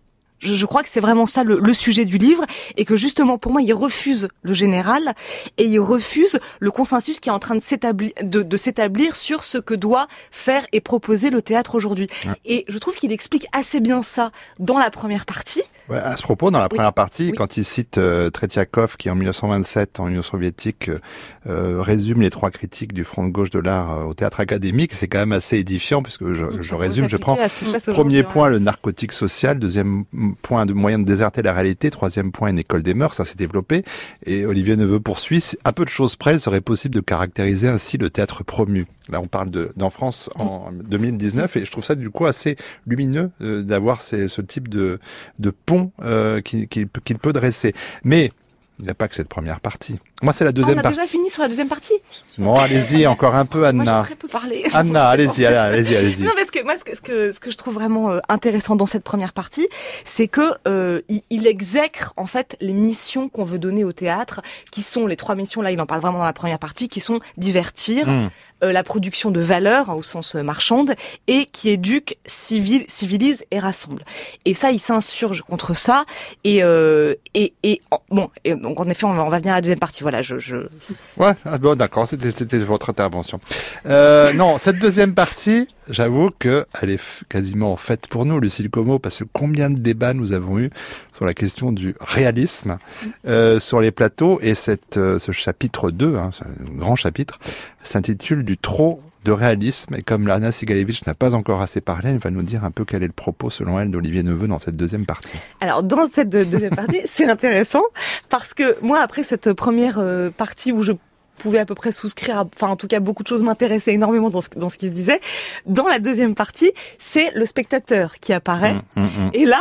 Je, je crois que c'est vraiment ça le, le sujet du livre, et que justement pour moi il refuse le général et il refuse le consensus qui est en train de s'établir, de, de s'établir sur ce que doit faire et proposer le théâtre aujourd'hui. Ouais. Et je trouve qu'il explique assez bien ça dans la première partie. Ouais, à ce propos, dans la première oui. partie, oui. quand il cite euh, Tretiakov, qui en dix-neuf cent vingt-sept, en Union soviétique, euh, résume les trois critiques du front de gauche de l'art euh, au théâtre académique, c'est quand même assez édifiant, puisque je, je résume, je prends premier point, le narcotique social, deuxième point, de moyen de déserter la réalité, troisième point, une école des mœurs, ça s'est développé, et Olivier Neveu poursuit, à peu de choses près, il serait possible de caractériser ainsi le théâtre promu. Là, on parle de, d'en France en deux mille dix-neuf, et je trouve ça du coup assez lumineux euh, d'avoir ces, ce type de, de pont euh, qu'il, qu'il, qu'il peut dresser. Mais il n'y a pas que cette première partie. Moi, c'est la deuxième partie. On a déjà fini sur la deuxième partie. Bon, allez-y, encore un peu, Anna. Moi, j'ai très peu parlé. Anna, allez-y, allez-y, allez-y. Non, parce que moi, ce que, ce que, ce que je trouve vraiment euh, intéressant dans cette première partie, c'est que euh, il, il exècre en fait les missions qu'on veut donner au théâtre, qui sont les trois missions. Là, il en parle vraiment dans la première partie, qui sont divertir. Mmh. Euh, la production de valeurs hein, au sens euh, marchande, et qui éduque, civil, civilise et rassemble. Et ça, il s'insurge contre ça. Et euh, et, et bon, et donc en effet, on va, on va venir à la deuxième partie. Voilà, je. je... Ouais, ah bon, d'accord, c'était, c'était votre intervention. Euh, non, cette deuxième partie, j'avoue que elle est f- quasiment faite pour nous, Lucille Como, parce que combien de débats nous avons eu sur la question du réalisme euh, sur les plateaux, et cette, euh, ce chapitre deux, hein, c'est un grand chapitre, s'intitule du trop de réalisme, et comme Lana Sigalevitch n'a pas encore assez parlé, elle va nous dire un peu quel est le propos, selon elle, d'Olivier Neveu dans cette deuxième partie. Alors, dans cette deuxième partie, c'est intéressant, parce que moi, après cette première euh, partie où je pouvais à peu près souscrire, à, enfin en tout cas beaucoup de choses m'intéressaient énormément dans ce, dans ce qui se disait, dans la deuxième partie, c'est le spectateur qui apparaît, mmh, mmh, mmh. et là...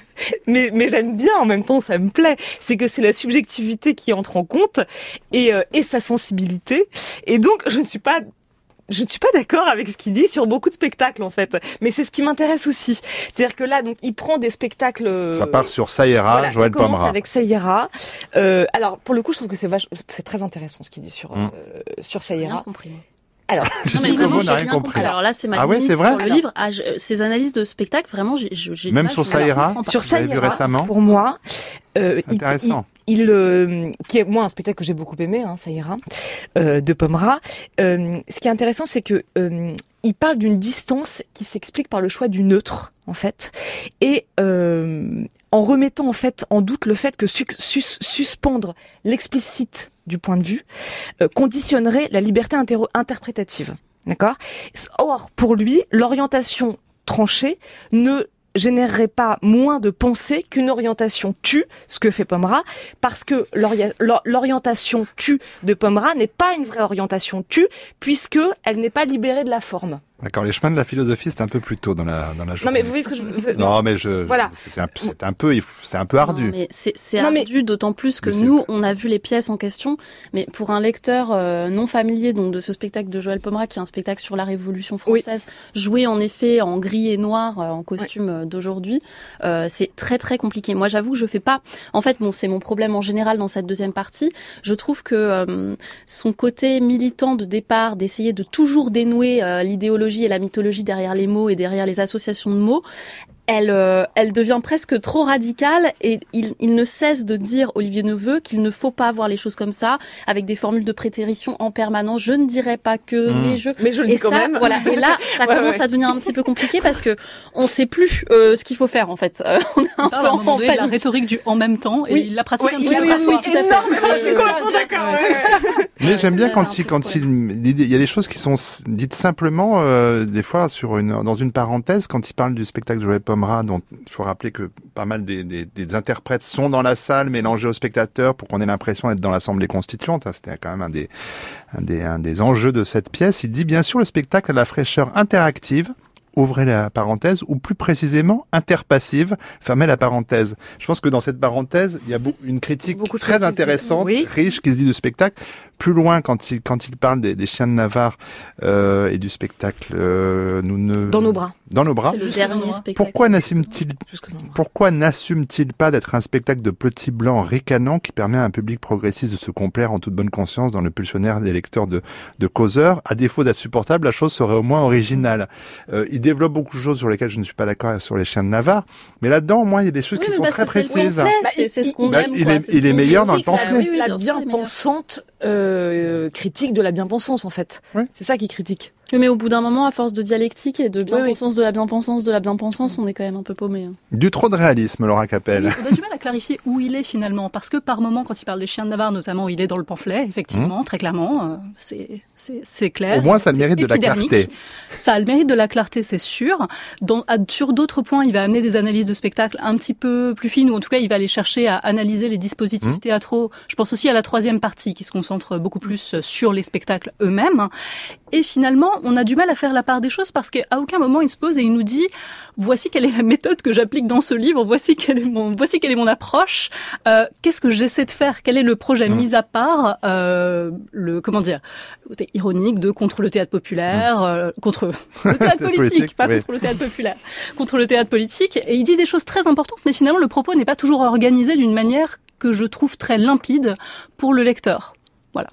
Mais, mais j'aime bien, en même temps, ça me plaît. C'est que c'est la subjectivité qui entre en compte et, euh, et sa sensibilité. Et donc, je ne suis pas, je ne suis pas d'accord avec ce qu'il dit sur beaucoup de spectacles, en fait. Mais c'est ce qui m'intéresse aussi. C'est-à-dire que là, donc, il prend des spectacles. Ça part sur Ça ira, voilà, Joël Pomera. Ça commence avec Ça ira. Euh, alors, pour le coup, je trouve que c'est vache, c'est très intéressant ce qu'il dit sur, mmh. euh, sur Ça ira. Rien compris, moi. Alors, non, mais vraiment, j'ai rien compris. Alors là, c'est ma ah ouais, limite c'est vrai sur le livre. Ah, je, ces analyses de spectacle, vraiment, j'ai, j'ai même sur Ça ira, sur Ça ira, récemment. Pour moi, euh, intéressant. Il, il euh, qui est moi un spectacle que j'ai beaucoup aimé, hein, Ça ira, euh, de Pomera. Euh, ce qui est intéressant, c'est que euh, il parle d'une distance qui s'explique par le choix du neutre, en fait, et euh, en remettant en fait en doute le fait que sus, sus, suspendre l'explicite du point de vue euh, conditionnerait la liberté inter- interprétative. D'accord ? Or, pour lui, l'orientation tranchée ne générerait pas moins de pensée qu'une orientation tue, ce que fait Pomera, parce que l'ori- l'orientation tue de Pomera n'est pas une vraie orientation tue, puisque elle n'est pas libérée de la forme. D'accord, les chemins de la philosophie, c'est un peu plus tôt dans la dans la journée. Non mais vous voyez ce que je veux. Non mais je. Voilà. C'est un, c'est un peu, c'est un peu ardu. Non, mais c'est, c'est non, ardu, mais... d'autant plus que nous, on a vu les pièces en question. Mais pour un lecteur euh, non familier, donc de ce spectacle de Joël Pomera, qui est un spectacle sur la Révolution française, oui. joué en effet en gris et noir, euh, en costume oui. d'aujourd'hui, euh, c'est très très compliqué. Moi, j'avoue que je fais pas. En fait, bon, c'est mon problème en général dans cette deuxième partie. Je trouve que euh, son côté militant de départ, d'essayer de toujours dénouer euh, l'idéologie et la mythologie derrière les mots et derrière les associations de mots, elle, euh, elle devient presque trop radicale, et il, il ne cesse de dire, Olivier Neveu, qu'il ne faut pas voir les choses comme ça, avec des formules de prétérition en permanence. Je ne dirais pas que, mmh. mais je... Mais je le et dis ça, quand même. Voilà. Et là, ça ouais, commence ouais. à devenir un petit peu compliqué, parce que on sait plus euh, ce qu'il faut faire, en fait. Euh, on est un ah, peu en en donné, la rhétorique du en même temps, et oui. il la pratique oui, un petit oui, peu. Oui, oui, tout à fait. Non, je suis complètement d'accord. Mais j'aime bien quand il, quand il, il y a des choses qui sont dites simplement, euh, des fois, sur une, dans une parenthèse, quand il parle du spectacle de Joël Pomera, dont il faut rappeler que pas mal des, des, des interprètes sont dans la salle, mélangés aux spectateurs, pour qu'on ait l'impression d'être dans l'Assemblée constituante. C'était quand même un des, un des, un des enjeux de cette pièce. Il dit, bien sûr, le spectacle a la fraîcheur interactive, ouvrez la parenthèse, ou plus précisément interpassive, fermez la parenthèse. Je pense que dans cette parenthèse, il y a une critique Beaucoup très intéressante, oui. riche, qui se dit de spectacle, plus loin quand il quand il parle des, des chiens de Navarre euh, et du spectacle euh, nous ne Dans nos bras. Dans nos bras. C'est le dernier spectacle. Pourquoi n'assume-t-il pourquoi n'assume-t-il pas d'être un spectacle de petits blancs ricanants qui permet à un public progressiste de se complaire en toute bonne conscience dans le pulsionnaire des lecteurs de de causeurs? À défaut d'être supportable, la chose serait au moins originale. Euh, il développe beaucoup de choses sur lesquelles je ne suis pas d'accord sur les chiens de Navarre, mais là-dedans, au moins, il y a des choses oui, qui sont très précises. Bah, c'est, c'est ce qu'on bah, aime. Il quoi. est, c'est il est meilleur dans le pamphlet. pamphlet. Oui, oui, La bien sûr, il est bien-pensante euh, critique de la bien-pensance, en fait. Oui. C'est ça qui critique. Oui, mais au bout d'un moment, à force de dialectique et de bien-pensance oui, oui. de la bien-pensance de la bien-pensance, on est quand même un peu paumé. Hein. Du trop de réalisme, Laura Capelle. On a du mal à clarifier où il est finalement, parce que par moment, quand il parle des chiens de Navarre, notamment, il est dans le pamphlet, effectivement, mmh. très clairement, euh, c'est, c'est, c'est clair. Au moins, ça a le mérite de la épidermique. clarté. Ça a le mérite de la clarté, c'est sûr. Dans, à, sur d'autres points, il va amener des analyses de spectacle un petit peu plus fines, ou en tout cas, il va aller chercher à analyser les dispositifs mmh. théâtraux. Je pense aussi à la troisième partie, qui se concentre beaucoup plus sur les spectacles eux-mêmes. Et finalement, on a du mal à faire la part des choses parce qu'à aucun moment il se pose et il nous dit voici quelle est la méthode que j'applique dans ce livre, voici quelle est mon, voici quelle est mon approche, euh, qu'est-ce que j'essaie de faire, quel est le projet mmh. mis à part, euh, le comment dire, le côté ironique de contre le théâtre populaire, mmh. euh, contre le théâtre politique, politique, pas oui. contre le théâtre populaire, contre le théâtre politique. Et il dit des choses très importantes, mais finalement le propos n'est pas toujours organisé d'une manière que je trouve très limpide pour le lecteur. Voilà.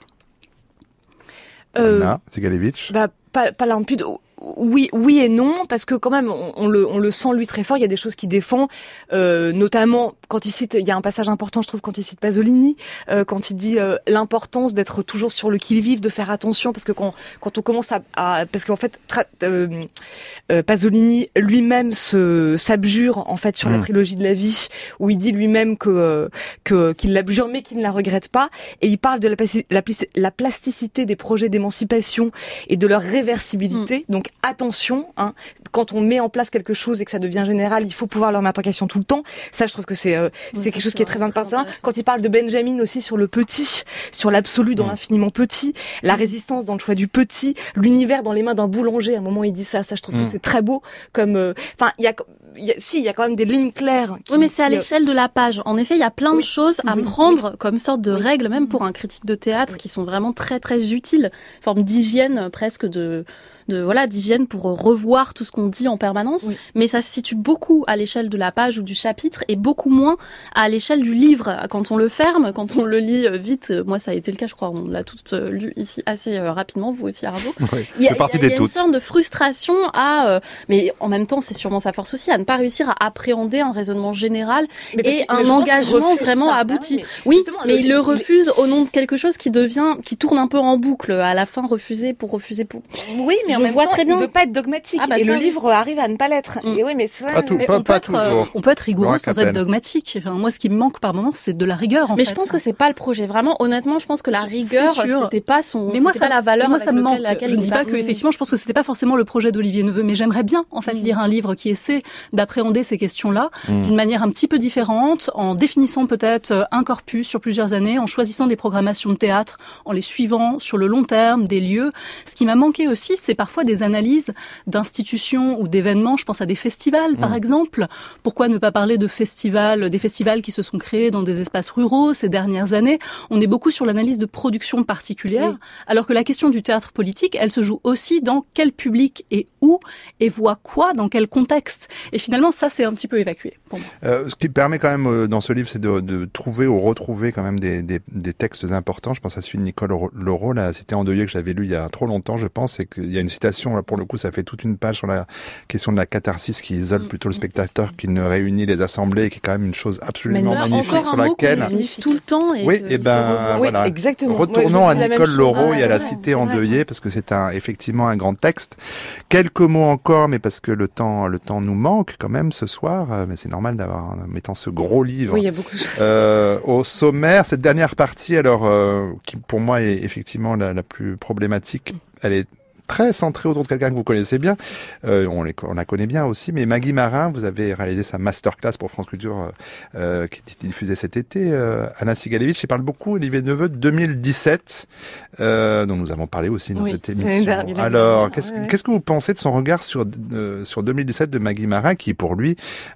Euh, Anna Segalevitch. Bah, pas, pas limpide. Oui, oui et non, parce que quand même, on, on le, on le sent lui très fort. Il y a des choses qu'il défend, euh, notamment quand il cite. Il y a un passage important, je trouve, quand il cite Pasolini, euh, quand il dit euh, l'importance d'être toujours sur le qui-vive, de faire attention, parce que quand, quand on commence à, à parce qu'en fait, tra, euh, euh, Pasolini lui-même se s'abjure en fait sur mmh. la trilogie de la vie, où il dit lui-même que euh, que qu'il l'abjure, mais qu'il ne la regrette pas, et il parle de la, la, la plasticité des projets d'émancipation et de leur réversibilité. Mmh. Donc attention, hein, quand on met en place quelque chose et que ça devient général, il faut pouvoir le remettre en question tout le temps. Ça, je trouve que c'est euh, oui, c'est quelque chose qui est très important. Quand il parle de Benjamin aussi sur le petit, sur l'absolu dans mmh. l'infiniment petit, la résistance dans le choix du petit, l'univers dans les mains d'un boulanger. À un moment, il dit ça. Ça, je trouve mmh. que c'est très beau. Comme, enfin, euh, il y a, il y a, si, il y a quand même des lignes claires. Qui, oui, mais c'est qui, à l'échelle de la page. En effet, il y a plein oui. de choses à oui. prendre oui. comme sorte de oui. règles, même pour un critique de théâtre, oui. qui sont vraiment très très utiles. Forme d'hygiène presque de. de voilà d'hygiène pour revoir tout ce qu'on dit en permanence, oui. mais ça se situe beaucoup à l'échelle de la page ou du chapitre et beaucoup moins à l'échelle du livre. Quand on le ferme, quand on le lit vite, moi ça a été le cas, je crois, on l'a toutes lu ici assez rapidement, vous aussi Arnaud. Oui, il y a, il y a, y a une sorte de frustration à, euh, mais en même temps c'est sûrement sa force aussi, à ne pas réussir à appréhender un raisonnement général et un engagement vraiment ça. abouti. Ah oui, mais, oui, mais il le refuse il... au nom de quelque chose qui devient, qui tourne un peu en boucle, à la fin refuser pour refuser pour. Oui, mais je en même vois temps, très bien. Il veut pas être dogmatique ah bah et le oui. livre arrive à ne pas l'être. Mm. Et oui, mais ça, pas tout, mais pas, on, pas peut être, euh, on peut être rigoureux sans être dogmatique. Enfin, moi, ce qui me manque par moment, c'est de la rigueur. En mais fait. je pense que c'est pas le projet. Vraiment, honnêtement, je pense que la rigueur, c'était pas son. Mais moi, ça, pas la valeur. Moi, ça me manque. Laquelle je ne dis pas que effectivement, je pense que c'était pas forcément le projet d'Olivier Neveu, mais j'aimerais bien en fait mm. lire un livre qui essaie d'appréhender ces questions-là mm. d'une manière un petit peu différente, en définissant peut-être un corpus sur plusieurs années, en choisissant des programmations de théâtre, en les suivant sur le long terme, des lieux. Ce qui m'a manqué aussi, c'est parfois des analyses d'institutions ou d'événements. Je pense à des festivals, par mmh. exemple. Pourquoi ne pas parler de festivals, des festivals qui se sont créés dans des espaces ruraux ces dernières années? On est beaucoup sur l'analyse de production particulière, oui. alors que la question du théâtre politique, elle se joue aussi dans quel public et où, et voit quoi, dans quel contexte. Et finalement, ça, c'est un petit peu évacué pour moi. Euh, ce qui permet quand même, euh, dans ce livre, c'est de, de trouver ou retrouver quand même des, des, des textes importants. Je pense à celui de Nicole Laureau, la Cité endeuillée, que j'avais lu il y a trop longtemps, je pense, et qu'il y a une citation, là, pour le coup, ça fait toute une page sur la question de la catharsis qui isole plutôt le spectateur, qui ne réunit les assemblées, et qui est quand même une chose absolument mais magnifique sur laquelle. Magnifique tout le temps. Et oui, et ben voilà. Oui, exactement. Retournons Moi, à Nicole Laureau ah, et à la Cité endeuillée, parce que c'est un effectivement un grand texte. Quelques mots encore, mais parce que le temps le temps nous manque quand même ce soir. Mais c'est normal d'avoir en mettant ce gros livre. Oui, il y a beaucoup de choses. Euh, au sommaire, cette dernière partie, alors euh, qui pour moi est effectivement la, la plus problématique. Elle est très centré autour de quelqu'un que vous connaissez bien. Euh, on, les, on la connaît bien aussi, mais Maggie Marin, vous avez réalisé sa masterclass pour France Culture euh, qui était diffusée cet été. Euh, Anna Segalevitch, il parle beaucoup, Olivier Neveu, deux mille dix-sept, euh, dont nous avons parlé aussi dans oui, cette émission. Dernière, Alors, qu'est-ce, ouais. qu'est-ce que vous pensez de son regard sur, euh, sur deux mille dix-sept de Maggie Marin, qui pour lui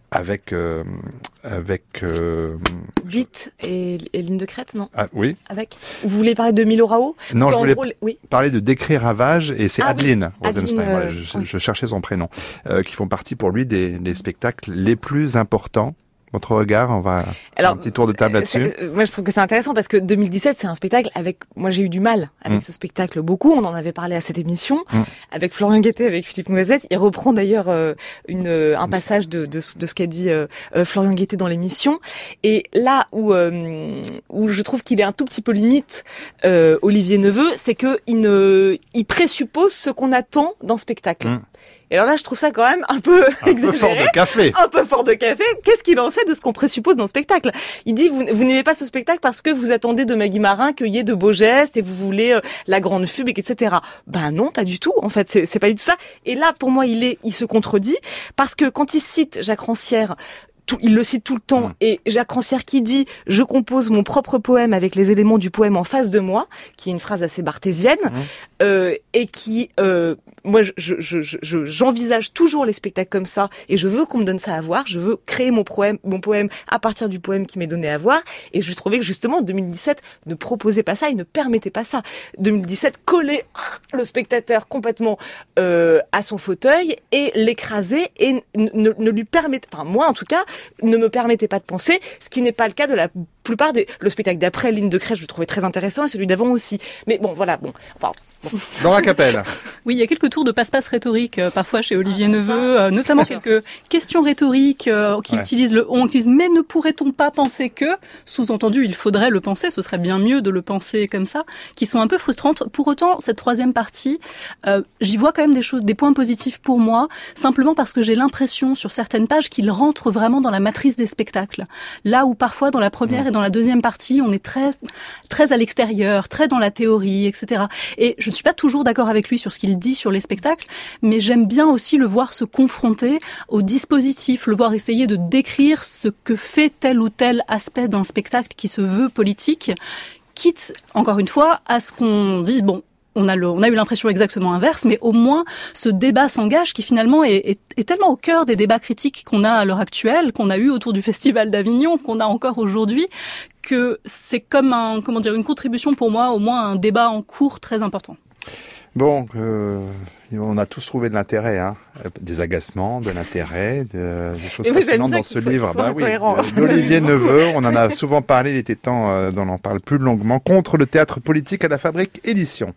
avec euh, avec euh, Bit et, et ligne de crête, non? Ah oui. Avec. Vous voulez parler de Milo Rao? Non, je voulais gros, oui. parler de Décret Ravage et c'est ah, Adeline oui. Rosenstein. Adeline, voilà, euh, je, oui. je cherchais son prénom, euh, qui font partie pour lui des, des spectacles les plus importants. Votre regard, on va Alors, faire un petit tour de table là-dessus. Euh, moi, je trouve que c'est intéressant parce que deux mille dix-sept, c'est un spectacle avec. Moi, j'ai eu du mal avec mmh. ce spectacle beaucoup. On en avait parlé à cette émission mmh. avec Florian Guettet, avec Philippe Noisette. Il reprend d'ailleurs euh, une un passage de de, de ce qu'a dit euh, Florian Guettet dans l'émission. Et là où euh, où je trouve qu'il est un tout petit peu limite, euh, Olivier Neveu, c'est que il ne il présuppose ce qu'on attend dans ce spectacle. Mmh. Et alors là, je trouve ça quand même un peu un exagéré. peu fort de café. Un peu fort de café. Qu'est-ce qu'il en sait de ce qu'on présuppose dans le spectacle? Il dit, vous, vous n'aimez pas ce spectacle parce que vous attendez de Maggie Marin qu'il y ait de beaux gestes et vous voulez euh, la grande fugue, et cetera. Ben non, pas du tout. En fait, c'est, c'est pas du tout ça. Et là, pour moi, il est, il se contredit parce que quand il cite Jacques Rancière, tout, il le cite tout le temps, mmh. et Jacques Rancière qui dit « Je compose mon propre poème avec les éléments du poème en face de moi », qui est une phrase assez barthésienne, mmh. euh, et qui, euh, moi, je, je, je, je, j'envisage toujours les spectacles comme ça, et je veux qu'on me donne ça à voir, je veux créer mon poème, mon poème à partir du poème qui m'est donné à voir, et je trouvais que justement, deux mille dix-sept ne proposait pas ça, il ne permettait pas ça. deux mille dix-sept collait le spectateur complètement euh, à son fauteuil, et l'écraser, et ne, ne, ne lui permettait, enfin moi en tout cas, ne me permettait pas de penser, ce qui n'est pas le cas de la plupart des... Le spectacle d'après, Ligne de crête, je le trouvais très intéressant, et celui d'avant aussi. Mais bon, voilà, bon. Enfin, bon. Laura Capelle. Oui, il y a quelques tours de passe-passe rhétorique, euh, parfois chez Olivier ah, Neveu, euh, notamment quelques questions rhétoriques euh, qui ouais. utilisent le « on », utilisent « mais ne pourrait-on pas penser que », sous-entendu, il faudrait le penser, ce serait bien mieux de le penser comme ça, qui sont un peu frustrantes. Pour autant, cette troisième partie, euh, j'y vois quand même des choses, des points positifs pour moi, simplement parce que j'ai l'impression, sur certaines pages, qu'il rentre vraiment dans la matrice des spectacles. Là où parfois, dans la première et dans la deuxième partie, on est très, très à l'extérieur, très dans la théorie, et cetera. Et je ne suis pas toujours d'accord avec lui sur ce qu'il dit sur les spectacles, mais j'aime bien aussi le voir se confronter au dispositif, le voir essayer de décrire ce que fait tel ou tel aspect d'un spectacle qui se veut politique, quitte, encore une fois, à ce qu'on dise, bon, On a, le, on a eu l'impression exactement inverse, mais au moins ce débat s'engage qui finalement est, est, est tellement au cœur des débats critiques qu'on a à l'heure actuelle, qu'on a eu autour du Festival d'Avignon, qu'on a encore aujourd'hui, que c'est comme un, comment dire, une contribution pour moi, au moins un débat en cours très important. Bon, euh, on a tous trouvé de l'intérêt, hein, des agacements, de l'intérêt, de, des choses passionnantes dans ce livre. Bah oui, d'Olivier Neveu, on en a souvent parlé, il était temps euh, d'en en parler plus longuement. Contre le théâtre politique à la Fabrique Édition.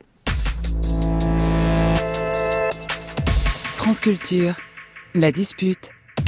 France Culture, la dispute.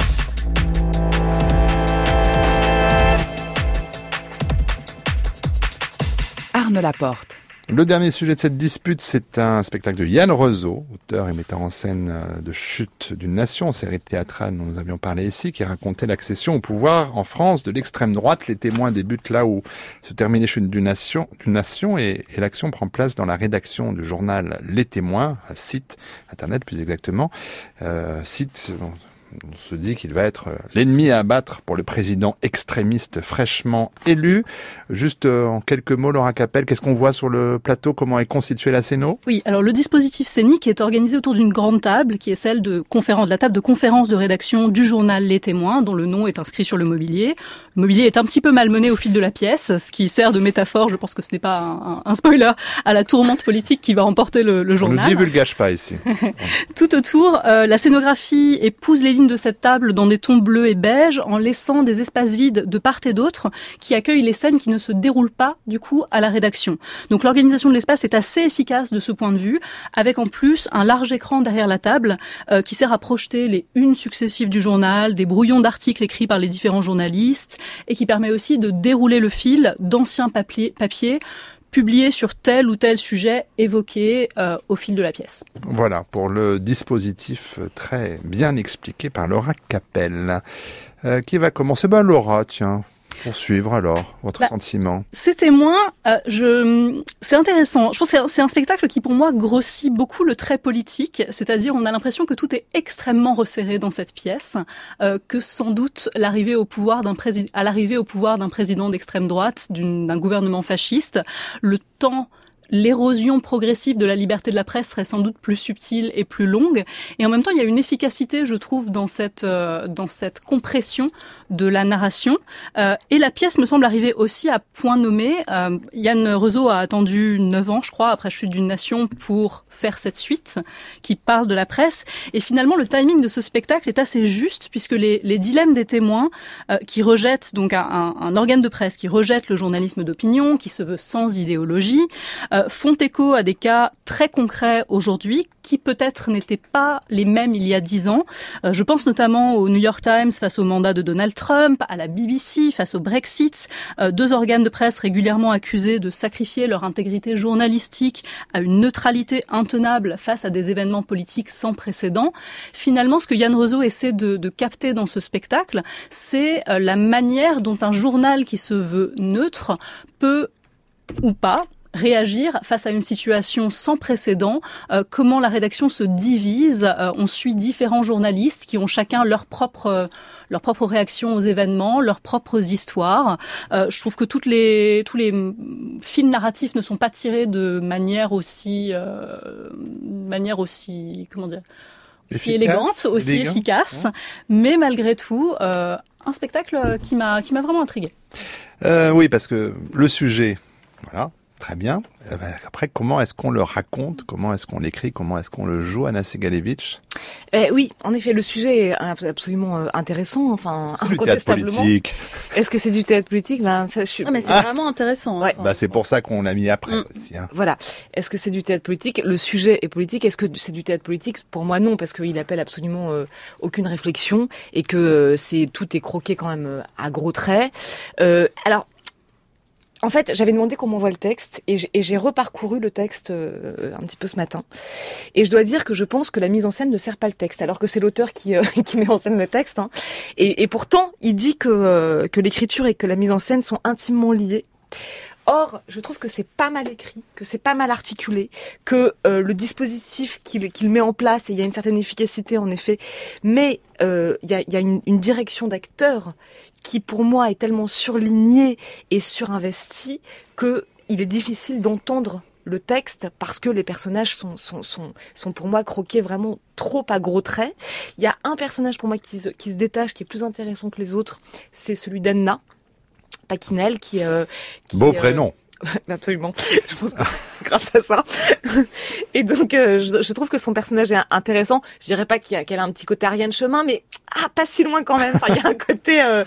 Arnaud Laporte. Le dernier sujet de cette dispute, c'est un spectacle de Yann Rezaud, auteur et metteur en scène de Chute d'une nation, série théâtrale dont nous avions parlé ici, qui racontait l'accession au pouvoir en France de l'extrême droite. Les témoins débutent là où se terminait Chute d'une nation, d'une nation et, et l'action prend place dans la rédaction du journal Les Témoins, un site internet plus exactement, euh, site... On se dit qu'il va être l'ennemi à abattre pour le président extrémiste fraîchement élu. Juste en quelques mots, Laura Capelle, qu'est-ce qu'on voit sur le plateau? Comment est constituée la scéno? Oui, alors le dispositif scénique est organisé autour d'une grande table qui est celle de, conférence, de la table de conférence de rédaction du journal Les Témoins, dont le nom est inscrit sur le mobilier. Le mobilier est un petit peu malmené au fil de la pièce, ce qui sert de métaphore, je pense que ce n'est pas un, un spoiler, à la tourmente politique qui va remporter le, le journal. On ne divulgage pas ici. Tout autour, euh, la scénographie épouse les lignes de cette table dans des tons bleus et beiges en laissant des espaces vides de part et d'autre qui accueillent les scènes qui ne se déroulent pas du coup à la rédaction. Donc l'organisation de l'espace est assez efficace de ce point de vue, avec en plus un large écran derrière la table euh, qui sert à projeter les unes successives du journal, des brouillons d'articles écrits par les différents journalistes et qui permet aussi de dérouler le fil d'anciens papiers, papiers publié sur tel ou tel sujet évoqué euh, au fil de la pièce. Voilà, pour le dispositif très bien expliqué par Laura Capelle. Euh, qui va commencer? Ben Laura, tiens, pour suivre alors, votre bah, sentiment. Ces témoins, euh, je... c'est intéressant. Je pense que c'est un spectacle qui pour moi grossit beaucoup le trait politique, c'est-à-dire on a l'impression que tout est extrêmement resserré dans cette pièce, euh, que sans doute l'arrivée au pouvoir d'un président, à l'arrivée au pouvoir d'un président d'extrême droite, d'une... d'un gouvernement fasciste, le temps l'érosion progressive de la liberté de la presse serait sans doute plus subtile et plus longue. Et en même temps, il y a une efficacité, je trouve, dans cette euh, dans cette compression de la narration. Euh, et la pièce me semble arriver aussi à point nommé. Euh, Yann Reuseau a attendu neuf ans, je crois, après Chute d'une nation, pour faire cette suite qui parle de la presse. Et finalement, le timing de ce spectacle est assez juste, puisque les, les dilemmes des témoins euh, qui rejettent donc un, un, un organe de presse qui rejette le journalisme d'opinion, qui se veut sans idéologie, euh, font écho à des cas très concrets aujourd'hui, qui peut-être n'étaient pas les mêmes il y a dix ans. Euh, je pense notamment au New York Times face au mandat de Donald Trump, à la B B C face au Brexit, euh, deux organes de presse régulièrement accusés de sacrifier leur intégrité journalistique à une neutralité intenable face à des événements politiques sans précédent. Finalement, ce que Yann Reuseau essaie de, de capter dans ce spectacle, c'est euh, la manière dont un journal qui se veut neutre peut ou pas réagir face à une situation sans précédent, euh, comment la rédaction se divise. Euh, on suit différents journalistes qui ont chacun leur propre euh, leur propre réaction aux événements, leurs propres histoires. Euh, je trouve que toutes les tous les fils narratifs ne sont pas tirés de manière aussi euh, manière aussi comment dire aussi élégante, aussi élégant. efficace, ouais. Mais malgré tout, euh, un spectacle qui m'a qui m'a vraiment intriguée. Euh, oui, parce que le sujet, voilà. Très bien. Après, comment est-ce qu'on le raconte? Comment est-ce qu'on l'écrit? Comment est-ce qu'on le joue, Anna Segalevitch? Eh oui, en effet, le sujet est absolument intéressant. Enfin, c'est incontestablement. Du théâtre politique. Est-ce que c'est du théâtre politique? Ben, ça, je suis... Non, mais c'est ah. vraiment intéressant. Ouais. Bah, c'est pour ça qu'on l'a mis après mm. aussi. Hein. Voilà. Est-ce que c'est du théâtre politique? Le sujet est politique. Est-ce que c'est du théâtre politique? Pour moi, non, parce qu'il appelle absolument euh, aucune réflexion et que euh, c'est tout est croqué quand même euh, à gros traits. Euh, alors. En fait, j'avais demandé qu'on m'envoie le texte et j'ai, et j'ai reparcouru le texte euh, un petit peu ce matin. Et je dois dire que je pense que la mise en scène ne sert pas le texte, alors que c'est l'auteur qui, euh, qui met en scène le texte. Hein. Et, et pourtant, il dit que, euh, que l'écriture et que la mise en scène sont intimement liées. Or, je trouve que c'est pas mal écrit, que c'est pas mal articulé, que euh, le dispositif qu'il, qu'il met en place, et il y a une certaine efficacité en effet, mais euh, il y a, il y a une, une direction d'acteur qui pour moi est tellement surlignée et surinvestie que il est difficile d'entendre le texte parce que les personnages sont, sont, sont, sont pour moi croqués vraiment trop à gros traits. Il y a un personnage pour moi qui se, qui se détache, qui est plus intéressant que les autres, c'est celui d'Anna Paquinel qui, euh, qui beau euh, prénom. Absolument. Je pense que c'est grâce à ça. Et donc, euh, je, je trouve que son personnage est intéressant. Je dirais pas qu'il y a, qu'elle a un petit côté Ariane Chemin, mais ah, pas si loin quand même. Enfin, il y a un côté, euh,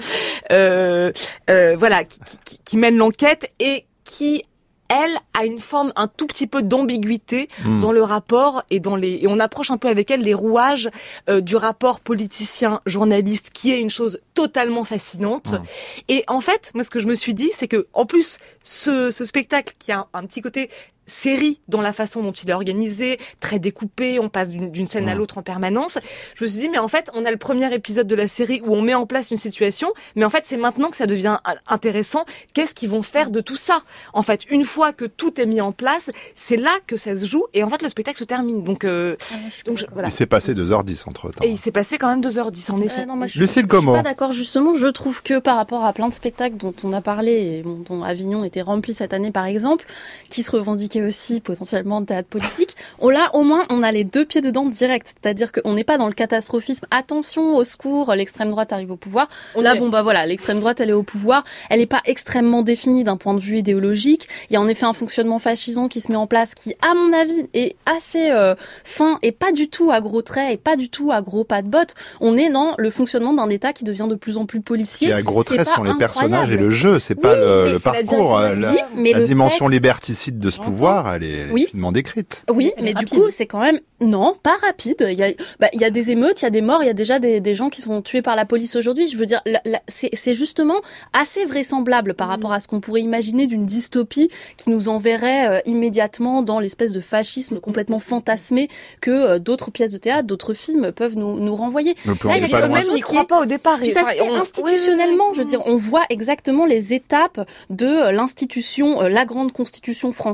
euh, euh, voilà, qui, qui, qui mène l'enquête et qui elle a une forme un tout petit peu d'ambiguïté mmh. dans le rapport et dans les et on approche un peu avec elle les rouages euh, du rapport politicien-journaliste qui est une chose totalement fascinante. Mmh. Et en fait, moi ce que je me suis dit, c'est que en plus ce, ce spectacle qui a un, un petit côté série dans la façon dont il est organisé, très découpé, on passe d'une, d'une scène mmh. à l'autre en permanence. Je me suis dit, mais en fait, on a le premier épisode de la série où on met en place une situation, mais en fait, c'est maintenant que ça devient intéressant. Qu'est-ce qu'ils vont faire de tout ça? En fait, une fois que tout est mis en place, c'est là que ça se joue, et en fait, le spectacle se termine. Donc, euh, ah, donc je, voilà. Il s'est passé deux heures dix entre-temps. Et il s'est passé quand même deux heures dix, en effet. Euh, non, moi, je, Lucille je, Como. Je suis pas d'accord, justement. Je trouve que par rapport à plein de spectacles dont on a parlé, et dont Avignon était rempli cette année, par exemple, qui se revendiquaient aussi potentiellement de théâtre politique, on là au moins on a les deux pieds dedans direct, c'est-à-dire qu'on n'est pas dans le catastrophisme, attention au secours, l'extrême droite arrive au pouvoir. On là est... bon bah voilà, l'extrême droite elle est au pouvoir, elle n'est pas extrêmement définie d'un point de vue idéologique, il y a en effet un fonctionnement fascisant qui se met en place qui à mon avis est assez euh, fin et pas du tout à gros traits et pas du tout à gros pas de bottes. On est dans le fonctionnement d'un État qui devient de plus en plus policier. Et à gros traits ce sont les personnages et le jeu, c'est oui, pas le, c'est, le c'est parcours, la, la, oui, mais la le dimension texte... liberticide de ce pouvoir, elle est oui. finement décrite. Oui, mais rapide. Du coup, c'est quand même non, pas rapide. Il y a, bah, il y a des émeutes, il y a des morts, il y a déjà des, des gens qui sont tués par la police aujourd'hui. Je veux dire, la, la, c'est, c'est justement assez vraisemblable par mmh. rapport à ce qu'on pourrait imaginer d'une dystopie qui nous enverrait euh, immédiatement dans l'espèce de fascisme complètement fantasmé que euh, d'autres pièces de théâtre, d'autres films peuvent nous, nous renvoyer. Là, il y a même n'y croit pas au départ. Puis ça se fait on... institutionnellement. Oui, oui, oui. Je veux dire, on voit exactement les étapes de l'institution, euh, la grande constitution française,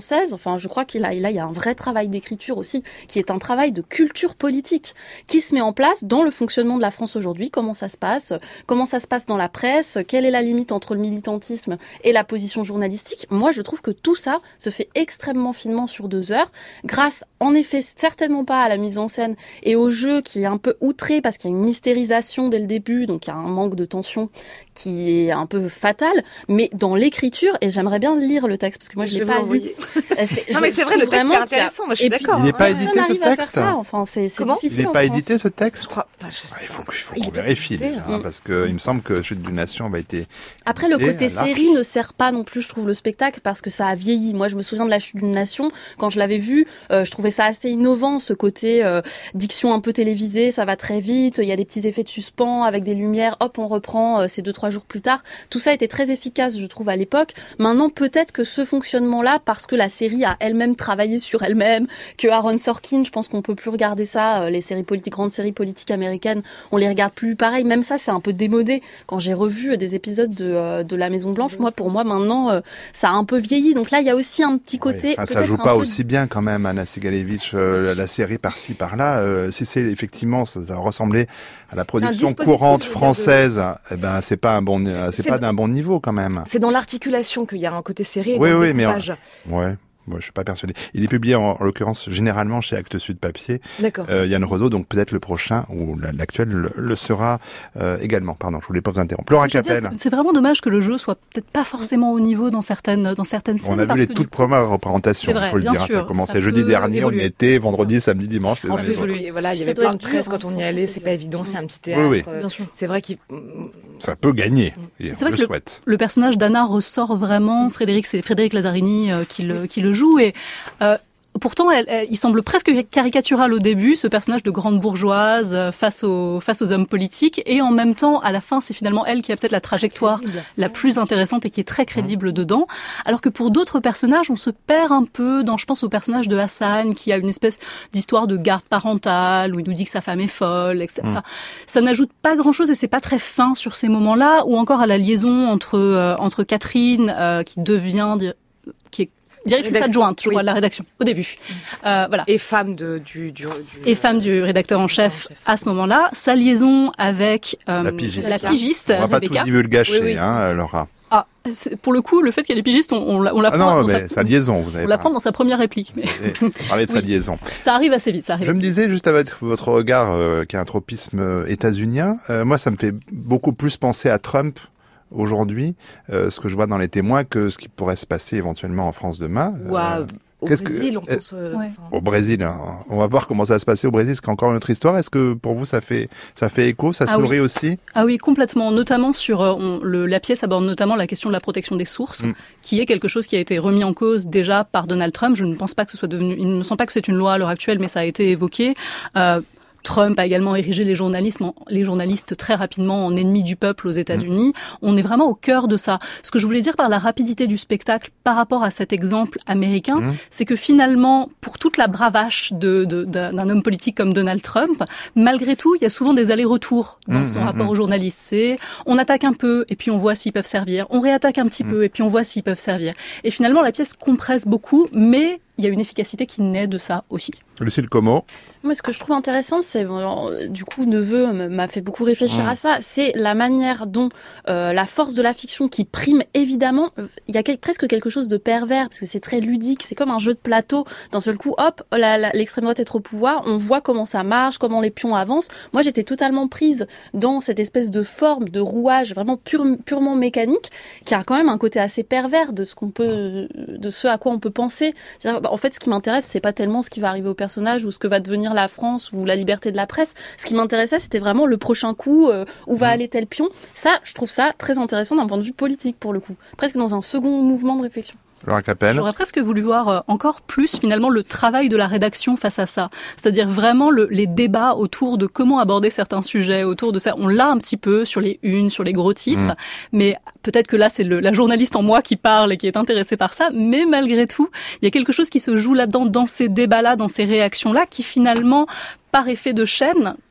Enfin, je crois qu'il a, il a, il y a un vrai travail d'écriture aussi, qui est un travail de culture politique, qui se met en place dans le fonctionnement de la France aujourd'hui. Comment ça se passe, comment ça se passe dans la presse, quelle est la limite entre le militantisme et la position journalistique. Moi, je trouve que tout ça se fait extrêmement finement sur deux heures, grâce, en effet, certainement pas à la mise en scène et au jeu qui est un peu outré parce qu'il y a une hystérisation dès le début, donc il y a un manque de tension qui est un peu fatal, mais dans l'écriture, et j'aimerais bien lire le texte parce que moi je, je l'ai pas vu. C'est, non mais c'est vrai, le texte est intéressant, moi je suis d'accord. Il n'est pas édité ce texte. À faire ça. Enfin, c'est, c'est Comment difficile. Il n'est pas édité ce texte. Je crois pas. Je sais ah, il faut, pas. il faut qu'on vérifie, là, hein, parce que il me semble que Chute d'une nation va être. Après, le côté série ne sert pas non plus, je trouve, le spectacle parce que ça a vieilli. Moi, je me souviens de la Chute d'une nation quand je l'avais vu, euh, je trouvais ça assez innovant, ce côté euh, diction un peu télévisée, ça va très vite, il y a des petits effets de suspens avec des lumières, hop, on reprend, euh, c'est deux trois jours plus tard. Tout ça était très efficace, je trouve, à l'époque. Maintenant, peut-être que ce fonctionnement-là, parce que la série a elle-même travaillé sur elle-même, que Aaron Sorkin, je pense qu'on peut plus regarder ça, les séries politiques, grandes séries politiques américaines, on les regarde plus pareil. Même ça, c'est un peu démodé. Quand j'ai revu des épisodes de, euh, de La Maison Blanche, moi, pour moi, maintenant, euh, ça a un peu vieilli. Donc là, il y a aussi un petit côté. Oui, enfin, ça joue pas aussi bien quand même, Anna Segalevitch, euh, la série par-ci, par-là. Euh, si c'est effectivement, ça, ça ressemblait à la production courante française, de... eh ben, c'est pas un bon, c'est, c'est, c'est pas d'un bon niveau quand même. C'est dans l'articulation qu'il y a un côté série et oui, dans oui, le découpage. Mais en... ouais. Moi, je suis pas persuadé. Il est publié en, en l'occurrence généralement chez Actes Sud Papier. D'accord. Euh, Yann Roseau, donc peut-être le prochain ou l'actuel le, le sera euh, également. Pardon, je voulais pas vous interrompre. Laura Capelle. Dire, c'est vraiment dommage que le jeu soit peut-être pas forcément au niveau dans certaines dans certaines scènes. On a vu les toutes premières représentations. Il faut le dire. Sûr, ça a commencé jeudi dernier. Évoluer. On y était vendredi, samedi, dimanche. Les en plus, lui, voilà, il y avait plein de presse quand on y allait. C'est pas évident. C'est un petit théâtre. Oui, oui. Bien sûr. C'est vrai qu'il. Ça peut gagner. C'est vrai que le, le personnage d'Anna ressort vraiment. Frédéric, c'est Frédéric Lazzarini euh, qui le qui le joue et Euh, pourtant, elle, elle, il semble presque caricatural au début, ce personnage de grande bourgeoise euh, face aux face aux hommes politiques, et en même temps, à la fin, c'est finalement elle qui a peut-être la trajectoire la plus intéressante et qui est très crédible dedans. Alors que pour d'autres personnages, on se perd un peu dans, je pense au personnage de Hassan, qui a une espèce d'histoire de garde parentale où il nous dit que sa femme est folle, et cetera. Mmh. Ça n'ajoute pas grand-chose et c'est pas très fin sur ces moments-là, ou encore à la liaison entre euh, entre Catherine euh, qui devient qui est directrice adjointe, je oui. crois, de la rédaction, au début. Euh, voilà. Et femme de, du, du, du... Et femme du rédacteur en chef, en chef à ce moment-là. Sa liaison avec euh, la pigiste. La pigiste on va pas Rebecca. tout divulgacher, oui, oui. hein, Laura. Ah, pour le coup, le fait qu'elle est pigiste, on, on, on l'apprend ah non, dans mais sa, sa liaison, vous avez on l'apprend dans sa première réplique. Mais... Parler de oui. sa liaison. Ça arrive assez vite, ça arrive Je assez me disais, vite. juste avec votre regard, euh, qui a un tropisme euh, états-unien, euh, moi, ça me fait beaucoup plus penser à Trump aujourd'hui, euh, ce que je vois dans les témoins, que ce qui pourrait se passer éventuellement en France demain. Ou à, euh, au Brésil, que, on pense... Euh, ouais. Au Brésil, hein. On va voir comment ça va se passer au Brésil, c'est encore une autre histoire. Est-ce que pour vous, ça fait, ça fait écho, ça se ah nourrit oui. aussi? Ah oui, complètement. Notamment sur... On, le, la pièce aborde notamment la question de la protection des sources, mm. qui est quelque chose qui a été remis en cause déjà par Donald Trump. Je ne pense pas que ce soit devenu... Il ne me semble pas que c'est une loi à l'heure actuelle, mais ça a été évoqué. Euh, Trump a également érigé les journalistes, les journalistes très rapidement en ennemis du peuple aux États-Unis. Mmh. On est vraiment au cœur de ça. Ce que je voulais dire par la rapidité du spectacle par rapport à cet exemple américain, mmh. c'est que finalement, pour toute la bravache de, de, d'un homme politique comme Donald Trump, malgré tout, il y a souvent des allers-retours dans mmh, son mmh, rapport mmh. aux journalistes. C'est on attaque un peu et puis on voit s'ils peuvent servir. On réattaque un petit mmh. peu et puis on voit s'ils peuvent servir. Et finalement, la pièce compresse beaucoup, mais il y a une efficacité qui naît de ça aussi. Lucille Como. Moi, ce que je trouve intéressant, c'est, bon, du coup, Neveu m'a fait beaucoup réfléchir mmh. à ça, c'est la manière dont euh, la force de la fiction qui prime, évidemment, il y a quel, presque quelque chose de pervers, parce que c'est très ludique, c'est comme un jeu de plateau. D'un seul coup, hop, la, la, l'extrême droite est au pouvoir, on voit comment ça marche, comment les pions avancent. Moi, j'étais totalement prise dans cette espèce de forme, de rouage, vraiment pure, purement mécanique, qui a quand même un côté assez pervers de ce qu'on peut, de ce à quoi on peut penser. C'est-à-dire, bah, en fait, ce qui m'intéresse, c'est pas tellement ce qui va arriver au personnage ou ce que va devenir la France ou la liberté de la presse. Ce qui m'intéressait, c'était vraiment le prochain coup, euh, où va mmh. aller tel pion. Ça, je trouve ça très intéressant d'un point de vue politique, pour le coup. Presque dans un second mouvement de réflexion. Laura Capelle. J'aurais presque voulu voir encore plus finalement le travail de la rédaction face à ça. C'est-à-dire vraiment le, les débats autour de comment aborder certains sujets, autour de ça. On l'a un petit peu sur les unes, sur les gros titres, mmh. mais peut-être que là c'est le, la journaliste en moi qui parle et qui est intéressée par ça. Mais malgré tout, il y a quelque chose qui se joue là-dedans, dans ces débats-là, dans ces réactions-là, qui finalement, par effet de chaîne,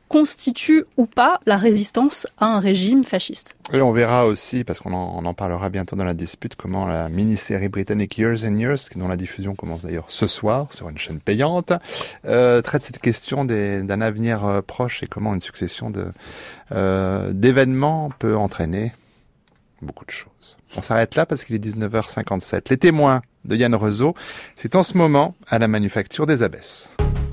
constitue ou pas la résistance à un régime fasciste. Et on verra aussi, parce qu'on en, on en parlera bientôt dans la dispute, comment la mini-série britannique Years and Years, dont la diffusion commence d'ailleurs ce soir sur une chaîne payante, euh, traite cette question des, d'un avenir euh, proche et comment une succession de, euh, d'événements peut entraîner beaucoup de choses. On s'arrête là parce qu'il est dix-neuf heures cinquante-sept. Les témoins de Yann Rezaud, c'est en ce moment à la Manufacture des Abbesses.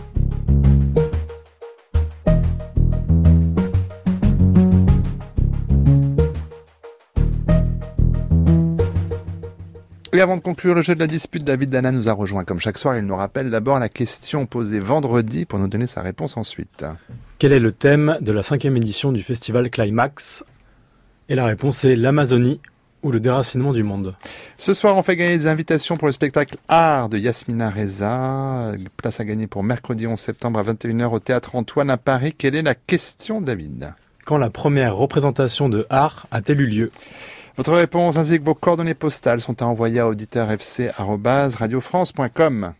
Et avant de conclure le jeu de la dispute, David Dana nous a rejoint comme chaque soir. Il nous rappelle d'abord la question posée vendredi pour nous donner sa réponse ensuite. Quel est le thème de la cinquième édition du festival Climax ? Et la réponse est l'Amazonie ou le déracinement du monde. Ce soir, on fait gagner des invitations pour le spectacle Art de Yasmina Reza. Place à gagner pour mercredi onze septembre à vingt et une heures au Théâtre Antoine à Paris. Quelle est la question, David ? Quand la première représentation de Art a-t-elle eu lieu ? Votre réponse ainsi que vos coordonnées postales sont à envoyer à auditeur f c arobase radio france point com.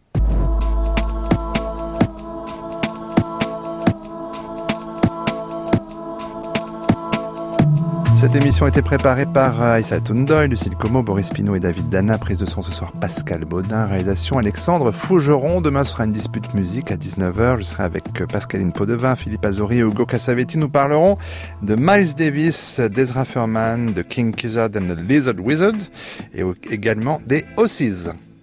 Cette émission a été préparée par Aïssa Toundoy, Lucille Como, Boris Pinault et David Dana. Prise de son ce soir, Pascal Baudin. Réalisation, Alexandre Fougeron. Demain, ce sera une dispute musique à dix-neuf heures. Je serai avec Pascaline Podevin, Philippe Azori et Hugo Cassavetti. Nous parlerons de Miles Davis, d'Ezra Furman, de King Gizzard and the Lizard Wizard et également des Aussies.